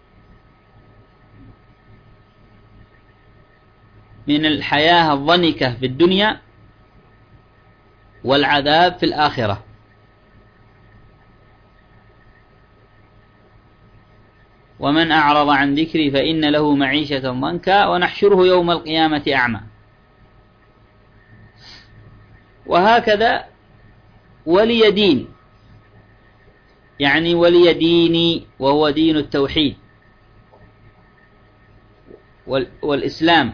من الحياة الضنكة في الدنيا والعذاب في الآخرة. ومن أعرض عن ذكري فإن له معيشة ضنكا ونحشره يوم القيامة أعمى. وهكذا ولي دين، يعني ولي ديني وهو دين التوحيد والإسلام،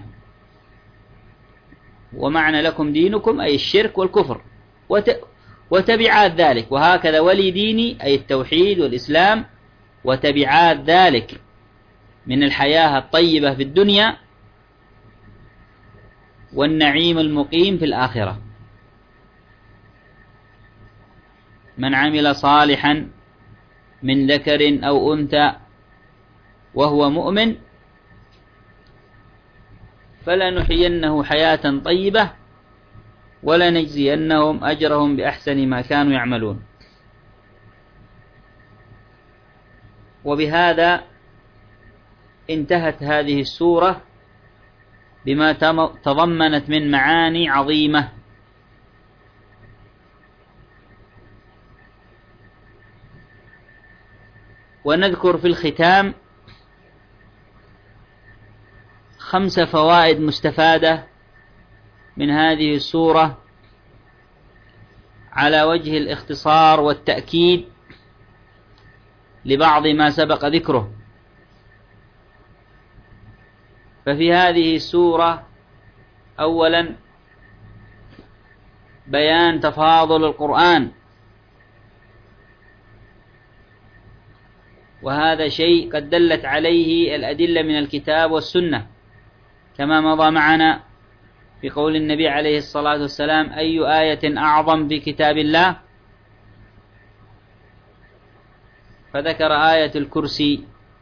ومعنى لكم دينكم أي الشرك والكفر وتبعات ذلك، وهكذا ولي ديني أي التوحيد والإسلام وتبعات ذلك من الحياة الطيبة في الدنيا والنعيم المقيم في الآخرة. من عمل صالحا من ذكر أو أنثى وهو مؤمن فلنحيينه حياة طيبة ولنجزينهم أجرهم بأحسن ما كانوا يعملون. وبهذا انتهت هذه السورة بما تضمنت من معاني عظيمة. ونذكر في الختام خمس فوائد مستفادة من هذه السورة على وجه الاختصار والتأكيد لبعض ما سبق ذكره. ففي هذه السورة أولا بيان تفاضل القرآن، وهذا شيء قد دلت عليه الأدلة من الكتاب والسنة، كما مضى معنا في قول النبي عليه الصلاة والسلام: أي آية أعظم في كتاب الله؟ فذكر آية الكرسي،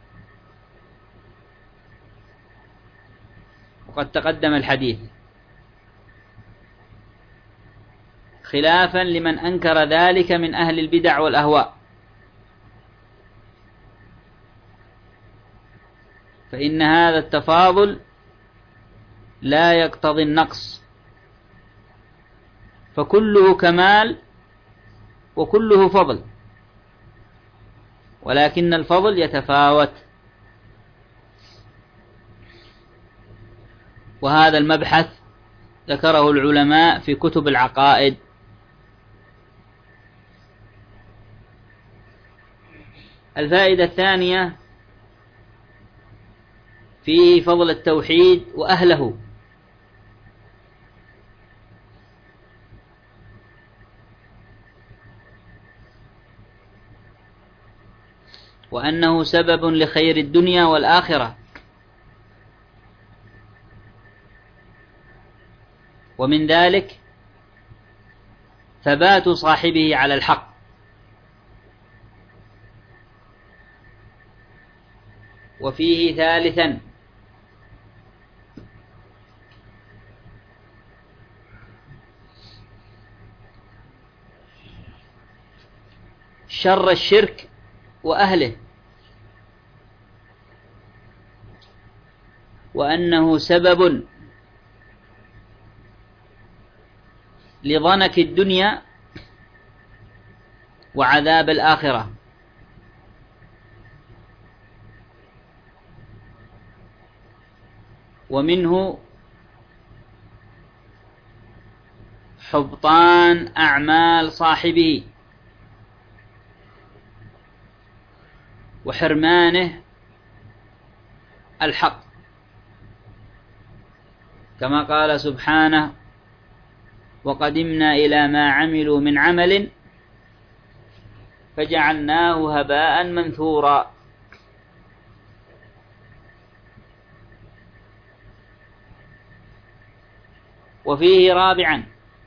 وقد تقدم الحديث، خلافا لمن أنكر ذلك من أهل البدع والأهواء، فإن هذا التفاضل لا يقتضي النقص، فكله كمال وكله فضل، ولكن الفضل يتفاوت. وهذا المبحث ذكره العلماء في كتب العقائد. الفائدة الثانية فيه فضل التوحيد وأهله، وأنه سبب لخير الدنيا والآخرة، ومن ذلك ثبات صاحبه على الحق، وفيه ثالثا شر الشرك وأهله، وأنه سبب لضنك الدنيا وعذاب الآخرة. ومنه حبطان أعمال صاحبه وحرمانه الحق، كما قال سبحانه: وقدمنا إلى ما عملوا من عمل فجعلناه هباء منثورا. وفيه رابعا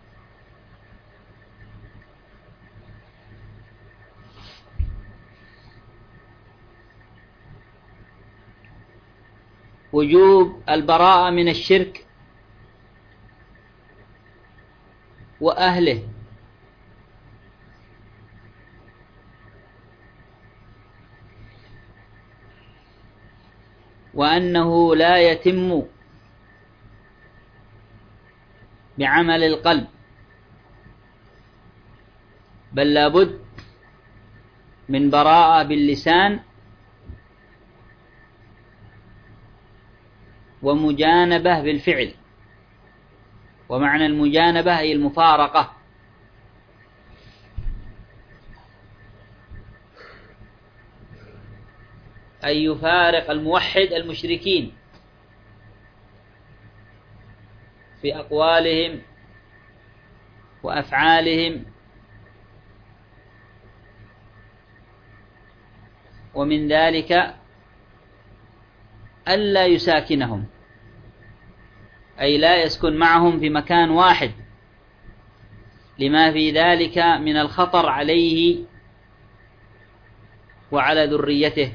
وجوب البراءة من الشرك وأهله، وأنه لا يتم بعمل القلب، بل لابد من براءة باللسان ومجانبة بالفعل. ومعنى المجانبة هي المفارقة، أن يفارق الموحد المشركين في أقوالهم وأفعالهم، ومن ذلك ألا يساكنهم، أي لا يسكن معهم في مكان واحد، لما في ذلك من الخطر عليه وعلى ذريته،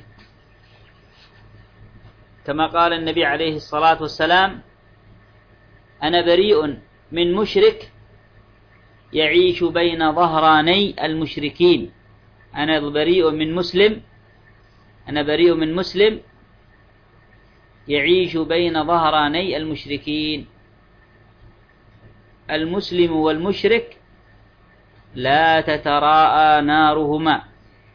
كما قال النبي عليه الصلاة والسلام: أنا بريء من مشرك يعيش بين ظهراني المشركين. أنا بريء من مسلم أنا بريء من مسلم يعيش بين ظهراني المشركين. المسلم والمشرك لا تتراءى نارهما،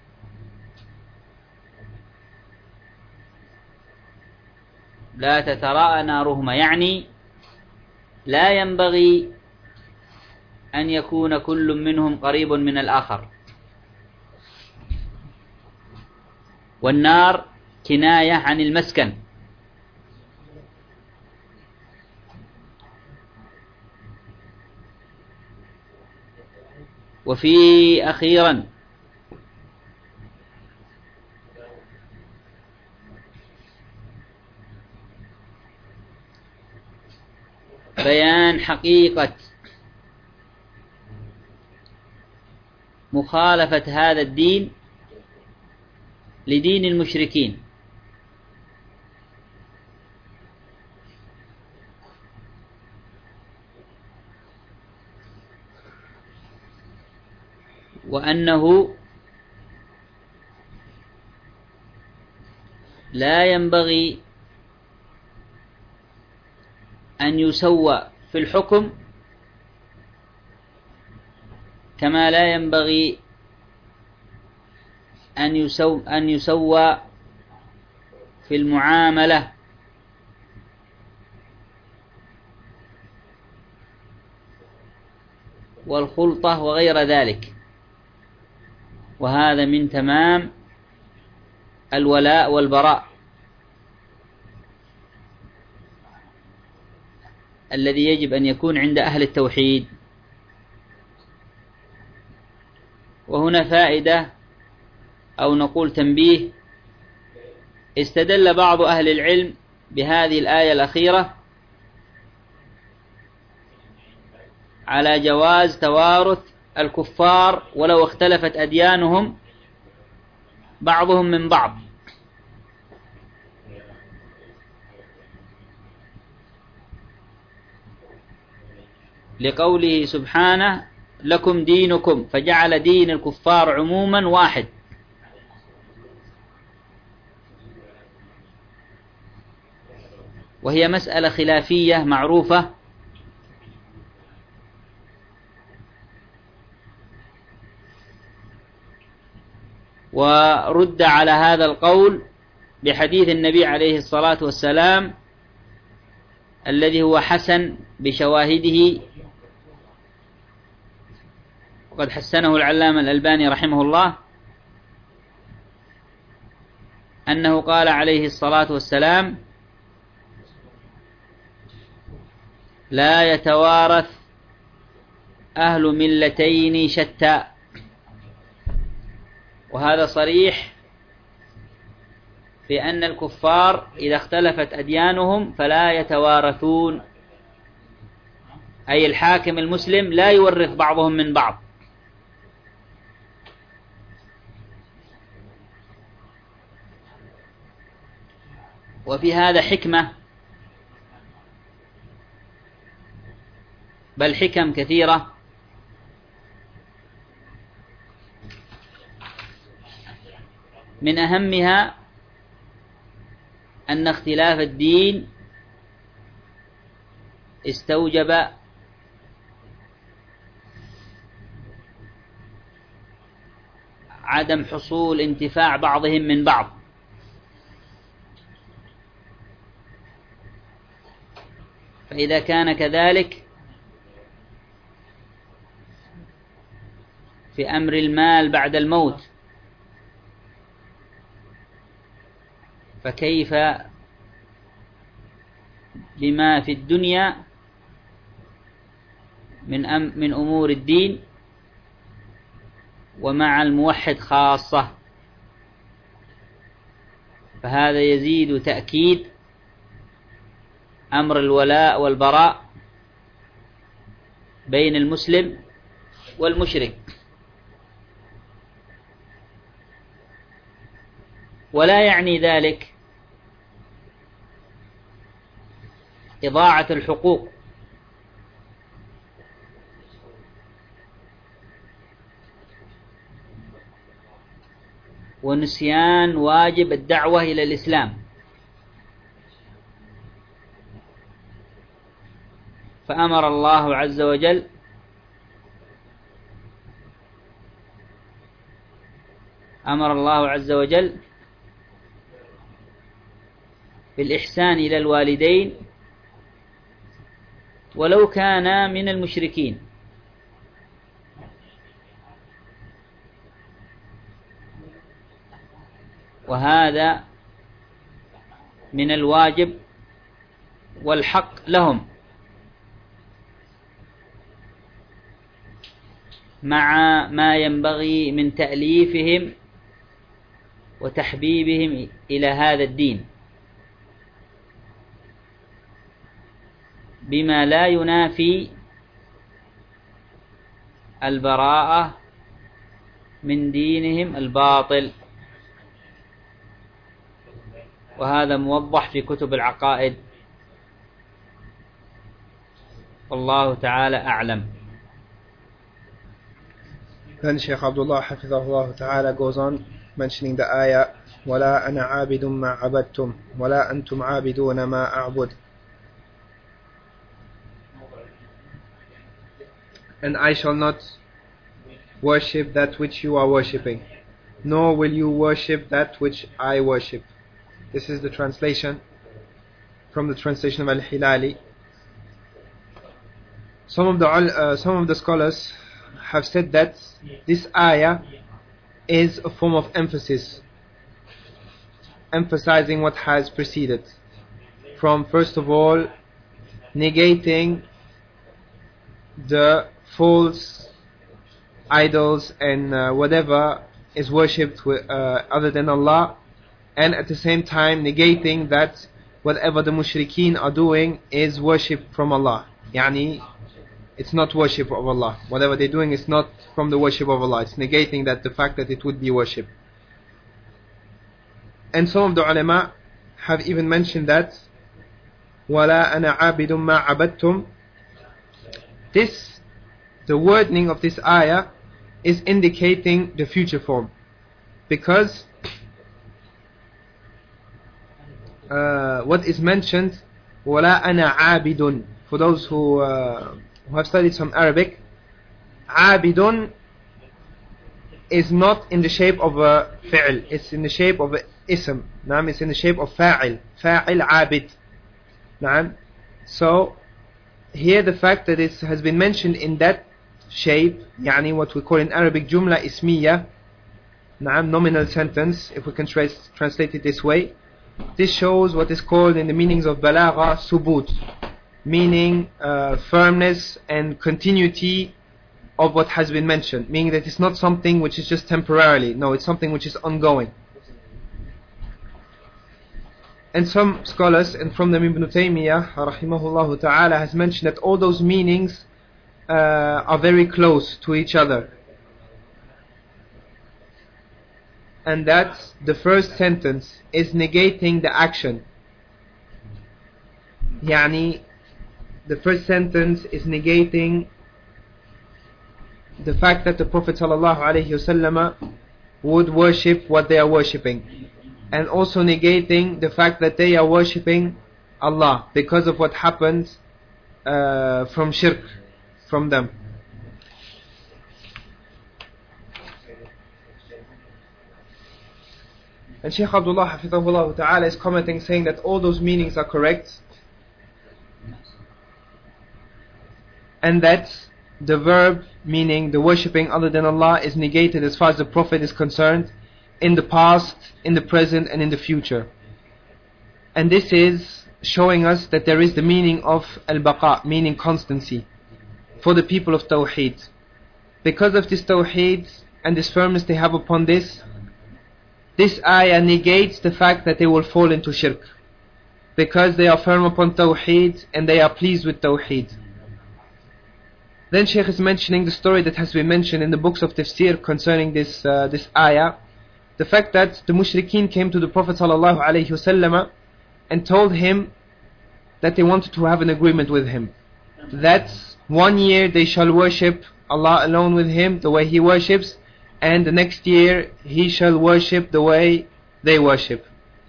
لا تتراءى نارهما يعني لا ينبغي أن يكون كل منهم قريب من الآخر. والنار كناية عن المسكن. وفي أخيرا بيان حقيقة مخالفة هذا الدين لدين المشركين، وأنه لا ينبغي أن يسوى في الحكم، كما لا ينبغي أن يسوى, أن يسوى في المعاملة، والخلطة وغير ذلك. وهذا من تمام الولاء والبراء الذي يجب أن يكون عند أهل التوحيد. وهنا فائدة أو نقول تنبيه: استدل بعض أهل العلم بهذه الآية الأخيرة على جواز توارث الكفار ولو اختلفت أديانهم بعضهم من بعض، لقوله سبحانه لكم دينكم، فجعل دين الكفار عموما واحد. وهي مسألة خلافية معروفة، ورد على هذا القول بحديث النبي عليه الصلاة والسلام الذي هو حسن بشواهده، وقد حسنه العلامة الألباني رحمه الله، أنه قال عليه الصلاة والسلام لا يتوارث أهل ملتين شتى. وهذا صريح في أن الكفار إذا اختلفت أديانهم فلا يتوارثون، أي الحاكم المسلم لا يورث بعضهم من بعض. وفي هذا حكمة، بل حكم كثيرة. من أهمها أن اختلاف الدين استوجب عدم حصول انتفاع بعضهم من بعض، فإذا كان كذلك في أمر المال بعد الموت، فكيف بما في الدنيا من أم من أمور الدين، ومع الموحد خاصة. فهذا يزيد تأكيد أمر الولاء والبراء بين المسلم والمشرك. ولا يعني ذلك إضاعة الحقوق، ونسيان واجب الدعوة إلى الإسلام. فأمر الله عز وجل أمر الله عز وجل بالإحسان إلى الوالدين ولو كان من المشركين. وهذا من الواجب والحق لهم، مع ما ينبغي من تأليفهم وتحبيبهم إلى هذا الدين، بما لا ينافي البراءة من دينهم الباطل. وهذا موضح في كتب العقائد، والله تعالى أعلم.
Then Shaykh Abdullah Hafizahullah Ta'ala goes on mentioning the ayah وَلَا أَنَا عَابِدٌ مَا عَبَدْتُمْ وَلَا أَنْتُمْ عَابِدُونَ مَا أَعْبُدُ. And I shall not worship that which you are worshipping, nor will you worship that which I worship. This is the translation from the translation of Al-Hilali. Some of the uh, some of the scholars have said that this ayah is a form of emphasis, emphasizing what has preceded, from first of all negating the false idols and uh, whatever is worshipped with, uh, other than Allah, and at the same time negating that whatever the mushrikeen are doing is worship from Allah. Yani it's not worship of Allah. Whatever they're doing is not from the worship of Allah. It's negating that the fact that it would be worship. And some of the ulama have even mentioned that وَلَا أَنَا عَابِدٌ مَا عَبَدْتُمْ this, the wording of this ayah is indicating the future form, because uh, what is mentioned, وَلَا أَنَا عَابِدٌ, for those who, uh, who have studied some Arabic, عَابِدٌ is not in the shape of a fi'l, it's in the shape of a ism. نعم, it's in the shape of fa'il, fa'il عابد. نعم. So here the fact that it has been mentioned in that shape, يعني what we call in Arabic jumla ismiya, نعم, nominal sentence, if we can tra- translate it this way, this shows what is called in the meanings of balagha subut, meaning uh, firmness and continuity of what has been mentioned, meaning that it's not something which is just temporarily, no, it's something which is ongoing. And some scholars, and from them Ibn Taymiyyah rahimahullah ta'ala, has mentioned that all those meanings uh, are very close to each other, and that the first sentence is negating the action. Yani, the first sentence is negating the fact that the Prophet ﷺ would worship what they are worshipping, and also negating the fact that they are worshipping Allah because of what happened uh, from shirk from them. And Shaykh Abdullah Hafidhahullah Ta'ala is commenting, saying that all those meanings are correct, and that the verb, meaning the worshipping other than Allah, is negated as far as the Prophet is concerned, in the past, in the present, and in the future. And this is showing us that there is the meaning of al-baqa, meaning constancy, for the people of Tawheed. Because of this Tawheed and this firmness they have upon this, this ayah negates the fact that they will fall into shirk, because they are firm upon Tawheed and they are pleased with Tawheed. Then Shaykh is mentioning the story that has been mentioned in the books of tafsir concerning this uh, this ayah, the fact that the mushrikeen came to the Prophet sallallahu alaihi wasallam and told him that they wanted to have an agreement with him, that one year they shall worship Allah alone with him the way he worships, and the next year he shall worship the way they worship.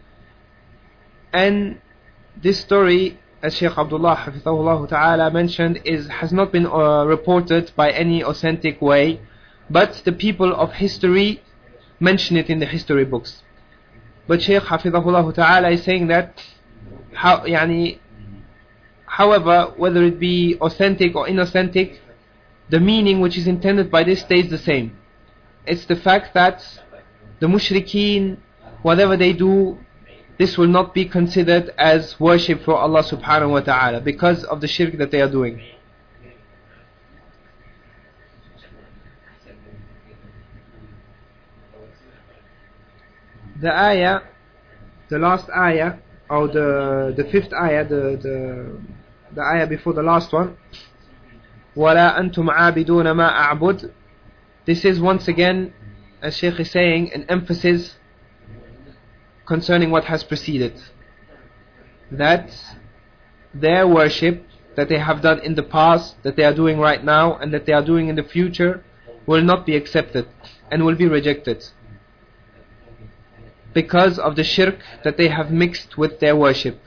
And this story, as Shaykh Abdullah Hafidhahullah Ta'ala mentioned, is has not been uh, reported by any authentic way, but the people of history mention it in the history books. But Shaykh Hafidhahullah Ta'ala is saying that how, yani, however, whether it be authentic or inauthentic, the meaning which is intended by this stays the same. It's the fact that the mushrikeen, whatever they do, this will not be considered as worship for Allah subhanahu wa ta'ala because of the shirk that they are doing. The ayah, the last ayah, or the the fifth ayah, the the, the ayah before the last one, وَلَا أَنْتُمْ عَابِدُونَ مَا أَعْبُدُ. This is once again, as Shaykh is saying, an emphasis concerning what has preceded, that their worship that they have done in the past, that they are doing right now, and that they are doing in the future, will not be accepted and will be rejected because of the shirk that they have mixed with their worship.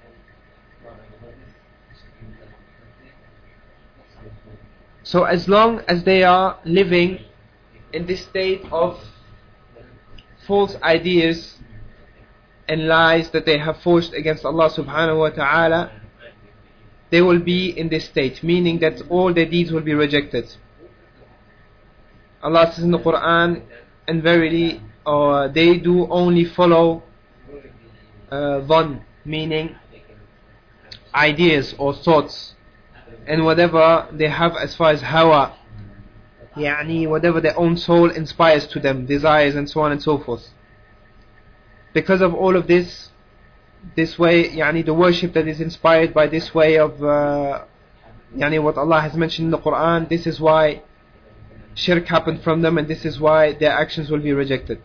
So as long as they are living in this state of false ideas and lies that they have forged against Allah subhanahu wa ta'ala, they will be in this state, meaning that all their deeds will be rejected. Allah says in the Quran, and verily uh, they do only follow uh, dhann, meaning ideas or thoughts, and whatever they have as far as hawa, yani whatever their own soul inspires to them, desires and so on and so forth. Because of all of this, this way, yani the worship that is inspired by this way of uh, yani what Allah has mentioned in the Quran, this is why shirk happened from them, and this is why their actions will be rejected.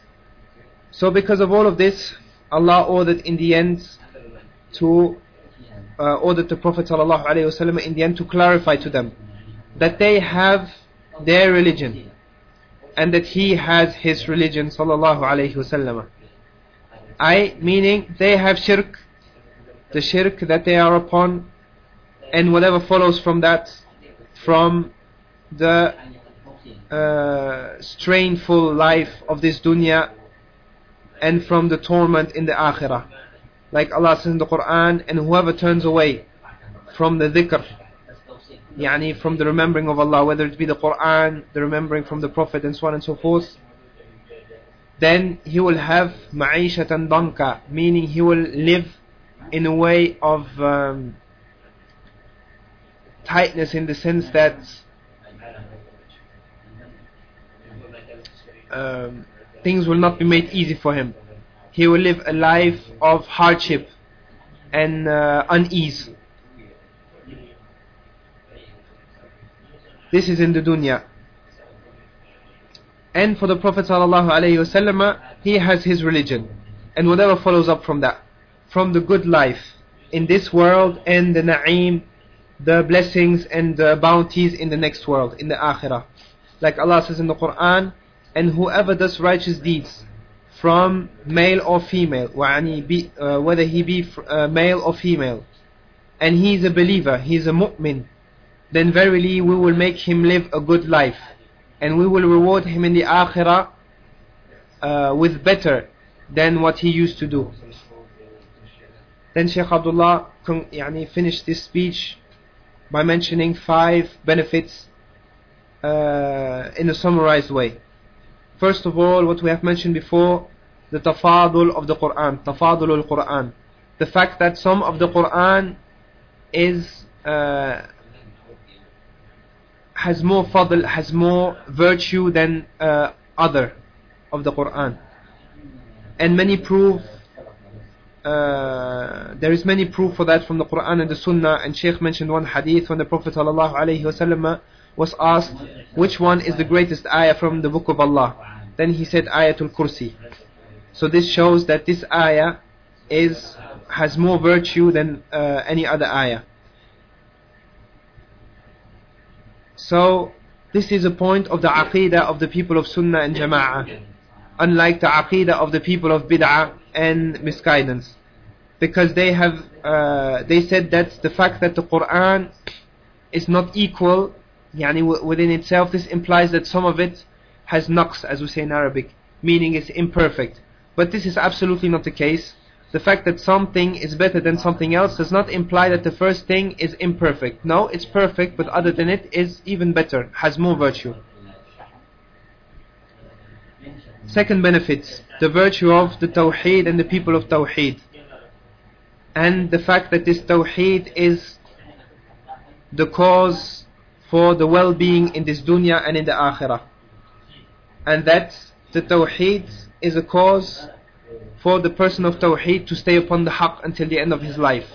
So because of all of this, Allah ordered in the end to uh, ordered the Prophet ﷺ in the end to clarify to them that they have their religion and that he has his religion sallallahu alayhi wasallam. I, meaning they have shirk, the shirk that they are upon, and whatever follows from that, from the uh, strainful life of this dunya and from the torment in the akhirah. Like Allah says in the Quran, and whoever turns away from the dhikr, yani from the remembering of Allah, whether it be the Quran, the remembering from the Prophet and so on and so forth, then he will have ma'ishatan danka, meaning he will live in a way of um, tightness, in the sense that um, things will not be made easy for him. He will live a life of hardship and uh, unease. This is in the dunya. And for the Prophet ﷺ, he has his religion and whatever follows up from that, from the good life in this world and the na'im, the blessings and the bounties in the next world, in the akhirah. Like Allah says in the Quran, and whoever does righteous deeds from male or female, be, uh, whether he be uh, male or female, and he is a believer, he is a mu'min, then verily we will make him live a good life, and we will reward him in the akhirah uh, with better than what he used to do. Then Shaykh Abdullah yani, finished this speech by mentioning five benefits uh, in a summarized way. First of all, what we have mentioned before, the tafadul of the Quran, tafadul al-Quran, the fact that some of the Quran is uh, has more fadl, has more virtue than uh, other of the Quran, and many prove uh, there is many proof for that from the Quran and the Sunnah. And Shaykh mentioned one hadith when the Prophet sallallahu alaihi wasallam was asked which one is the greatest ayah from the book of Allah. Then he said Ayatul Kursi. So this shows that this ayah is has more virtue than uh, any other ayah. So this is a point of the aqidah of the people of Sunnah and Jama'ah, unlike the aqidah of the people of Bid'ah and misguidance, because they have uh, they said that the fact that the Quran is not equal, yani within itself, this implies that some of it has naqs, as we say in Arabic, meaning it's imperfect. But this is absolutely not the case. The fact that something is better than something else does not imply that the first thing is imperfect. No, it's perfect, but other than it is even better, has more virtue. Second benefit, the virtue of the Tawheed and the people of Tawheed, and the fact that this Tawheed is the cause for the well-being in this dunya and in the akhirah, and that the Tawheed is a cause for the person of Tawheed to stay upon the haqq until the end of his life.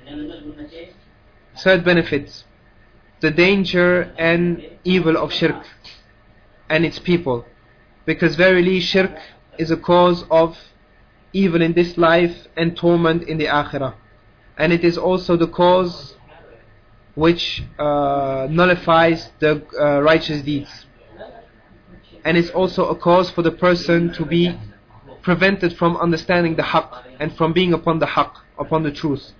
Third benefit, the danger and evil of shirk and its people, because verily shirk is a cause of evil in this life and torment in the akhirah, and it is also the cause which uh, nullifies the uh, righteous deeds, and it's also a cause for the person to be prevented from understanding the haqq and from being upon the haqq, upon the truth.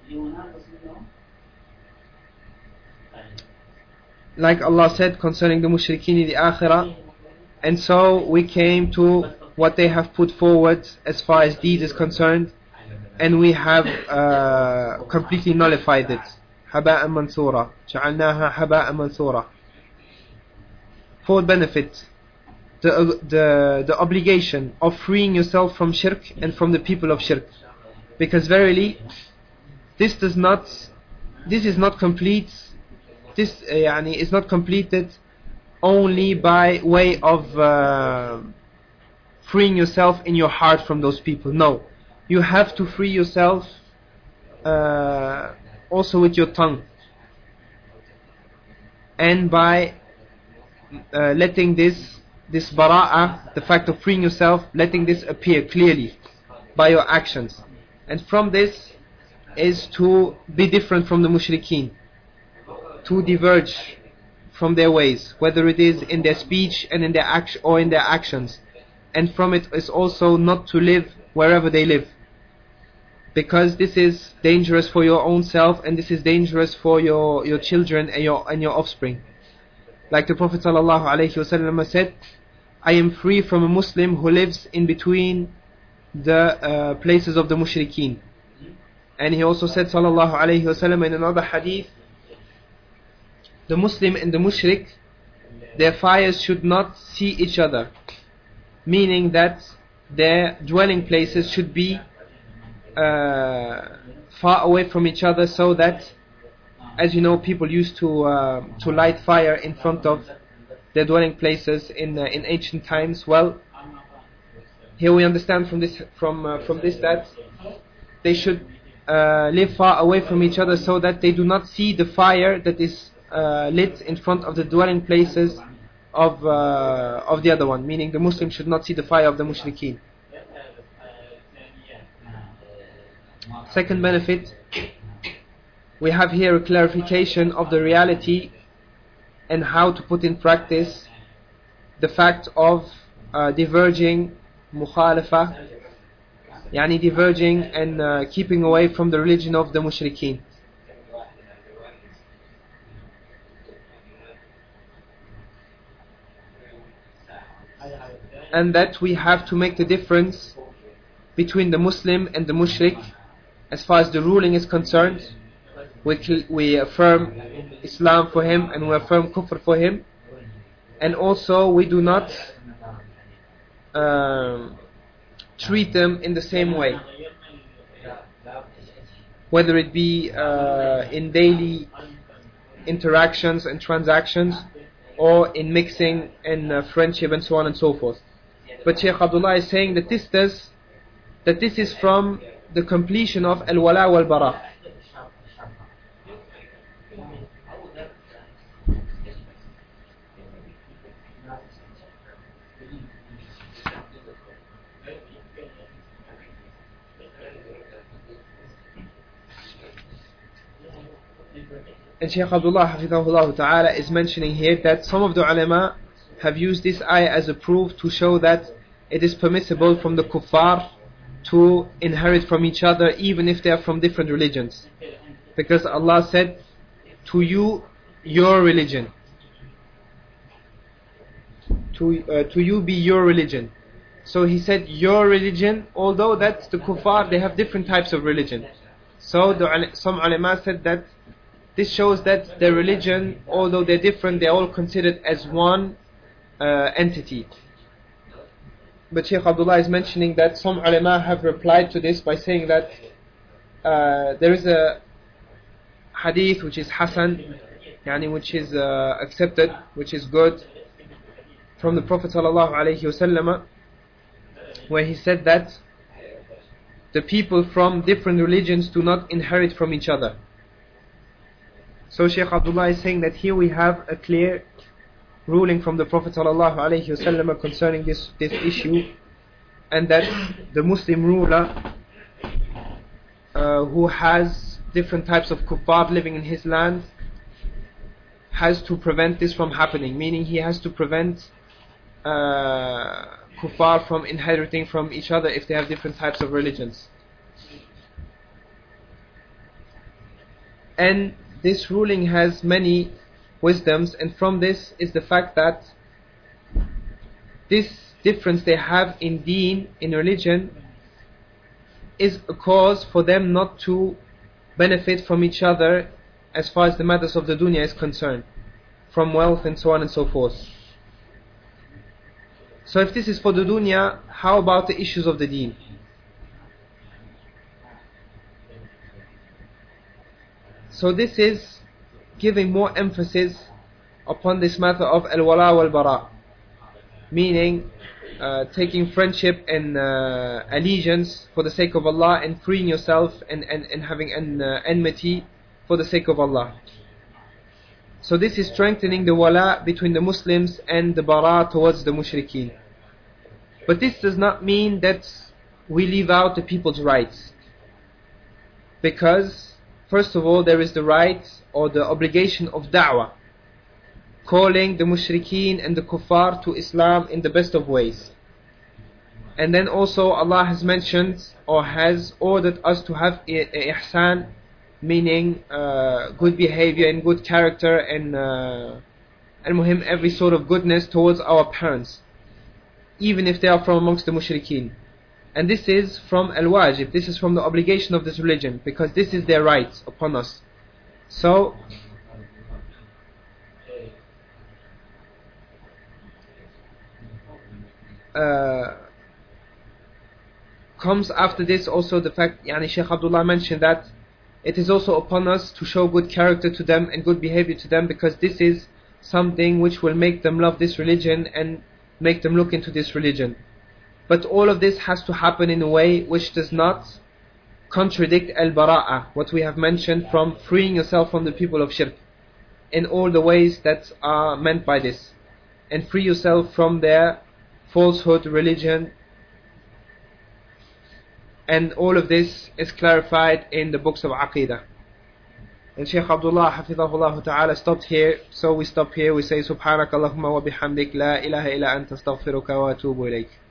Like Allah said concerning the mushrikeen in the akhirah, and so we came to what they have put forward as far as deed is concerned, and we have uh, completely nullified it. Haba'an mansura, ja'alnaha haba'an mansura. Fourth benefit, The, the the obligation of freeing yourself from shirk and from the people of shirk, because verily this does not this is not complete this uh, yani, is not completed only by way of uh, freeing yourself in your heart from those people. No, you have to free yourself uh, also with your tongue, and by uh, letting this This bara'ah, the fact of freeing yourself, letting this appear clearly by your actions. And from this is to be different from the mushrikeen, to diverge from their ways, whether it is in their speech and in their action or in their actions. And from it is also not to live wherever they live, because this is dangerous for your own self, and this is dangerous for your, your children and your and your offspring. Like the Prophet ﷺ said, I am free from a Muslim who lives in between the uh, places of the mushrikeen. And he also said ﷺ in another hadith, the Muslim and the mushrik, their fires should not see each other, meaning that their dwelling places should be uh, far away from each other, so that, as you know, people used to uh, to light fire in front of their dwelling places in uh, in ancient times. Well, here we understand from this from uh, from this that they should uh, live far away from each other, so that they do not see the fire that is uh, lit in front of the dwelling places of uh, of the other one. Meaning, the Muslim should not see the fire of the mushrikeen. Second benefit, we have here a clarification of the reality and how to put in practice the fact of uh, diverging, mukhalafa, yani diverging and uh, keeping away from the religion of the mushrikeen. And that we have to make the difference between the Muslim and the mushrik as far as the ruling is concerned. We, we affirm Islam for him and we affirm kufr for him, and also we do not um, treat them in the same way, whether it be uh, in daily interactions and transactions, or in mixing and uh, friendship and so on and so forth. But Shaykh Abdullah is saying that this does, that this is from the completion of al-wala wal-bara. And Shaykh Abdullah Hafidhahullah Ta'ala is mentioning here that some of the ulama have used this ayah as a proof to show that it is permissible from the kuffar to inherit from each other, even if they are from different religions. Because Allah said, to you, your religion. To, uh, to you be your religion. So he said, your religion, although that the kuffar, they have different types of religion. So the, some ulama said that this shows that their religion, although they're different, they're all considered as one uh, entity. But Shaykh Abdullah is mentioning that some ulama have replied to this by saying that uh, there is a hadith which is hasan, yani which is uh, accepted, which is good, from the Prophet sallallahu alaihi wasallam, where he said that the people from different religions do not inherit from each other. So Shaykh Abdullah is saying that here we have a clear ruling from the Prophet ﷺ concerning this, this issue, and that the Muslim ruler uh, who has different types of kuffar living in his land has to prevent this from happening, meaning he has to prevent uh, kuffar from inheriting from each other if they have different types of religions. And this ruling has many wisdoms, and from this is the fact that this difference they have in deen, in religion, is a cause for them not to benefit from each other as far as the matters of the dunya is concerned, from wealth and so on and so forth. So if this is for the dunya, how about the issues of the deen? So this is giving more emphasis upon this matter of al-wala wal-bara, meaning uh, taking friendship and uh, allegiance for the sake of Allah, and freeing yourself and, and, and having an uh, enmity for the sake of Allah. So this is strengthening the wala between the Muslims and the bara towards the mushrikeen. But this does not mean that we leave out the people's rights. Because first of all there is the right or the obligation of da'wah, calling the mushrikeen and the kuffar to Islam in the best of ways. And then also Allah has mentioned or has ordered us to have ihsan, meaning uh, good behavior and good character and uh, and muhim, every sort of goodness towards our parents, even if they are from amongst the mushrikeen. And this is from al-wajib, this is from the obligation of this religion, because this is their right upon us. So uh, comes after this also the fact, yani Shaykh Abdullah mentioned that it is also upon us to show good character to them and good behavior to them, because this is something which will make them love this religion and make them look into this religion. But all of this has to happen in a way which does not contradict al-bara'ah, what we have mentioned from freeing yourself from the people of shirk, in all the ways that are meant by this, and free yourself from their falsehood religion. And all of this is clarified in the books of Aqidah. And Shaykh Abdullah Hafidhahullah Ta'ala stopped here, so we stop here. We say Subhanakallahumma wa bihamdik, la ilaha illa anta astaghfiruka wa atubu ilayk.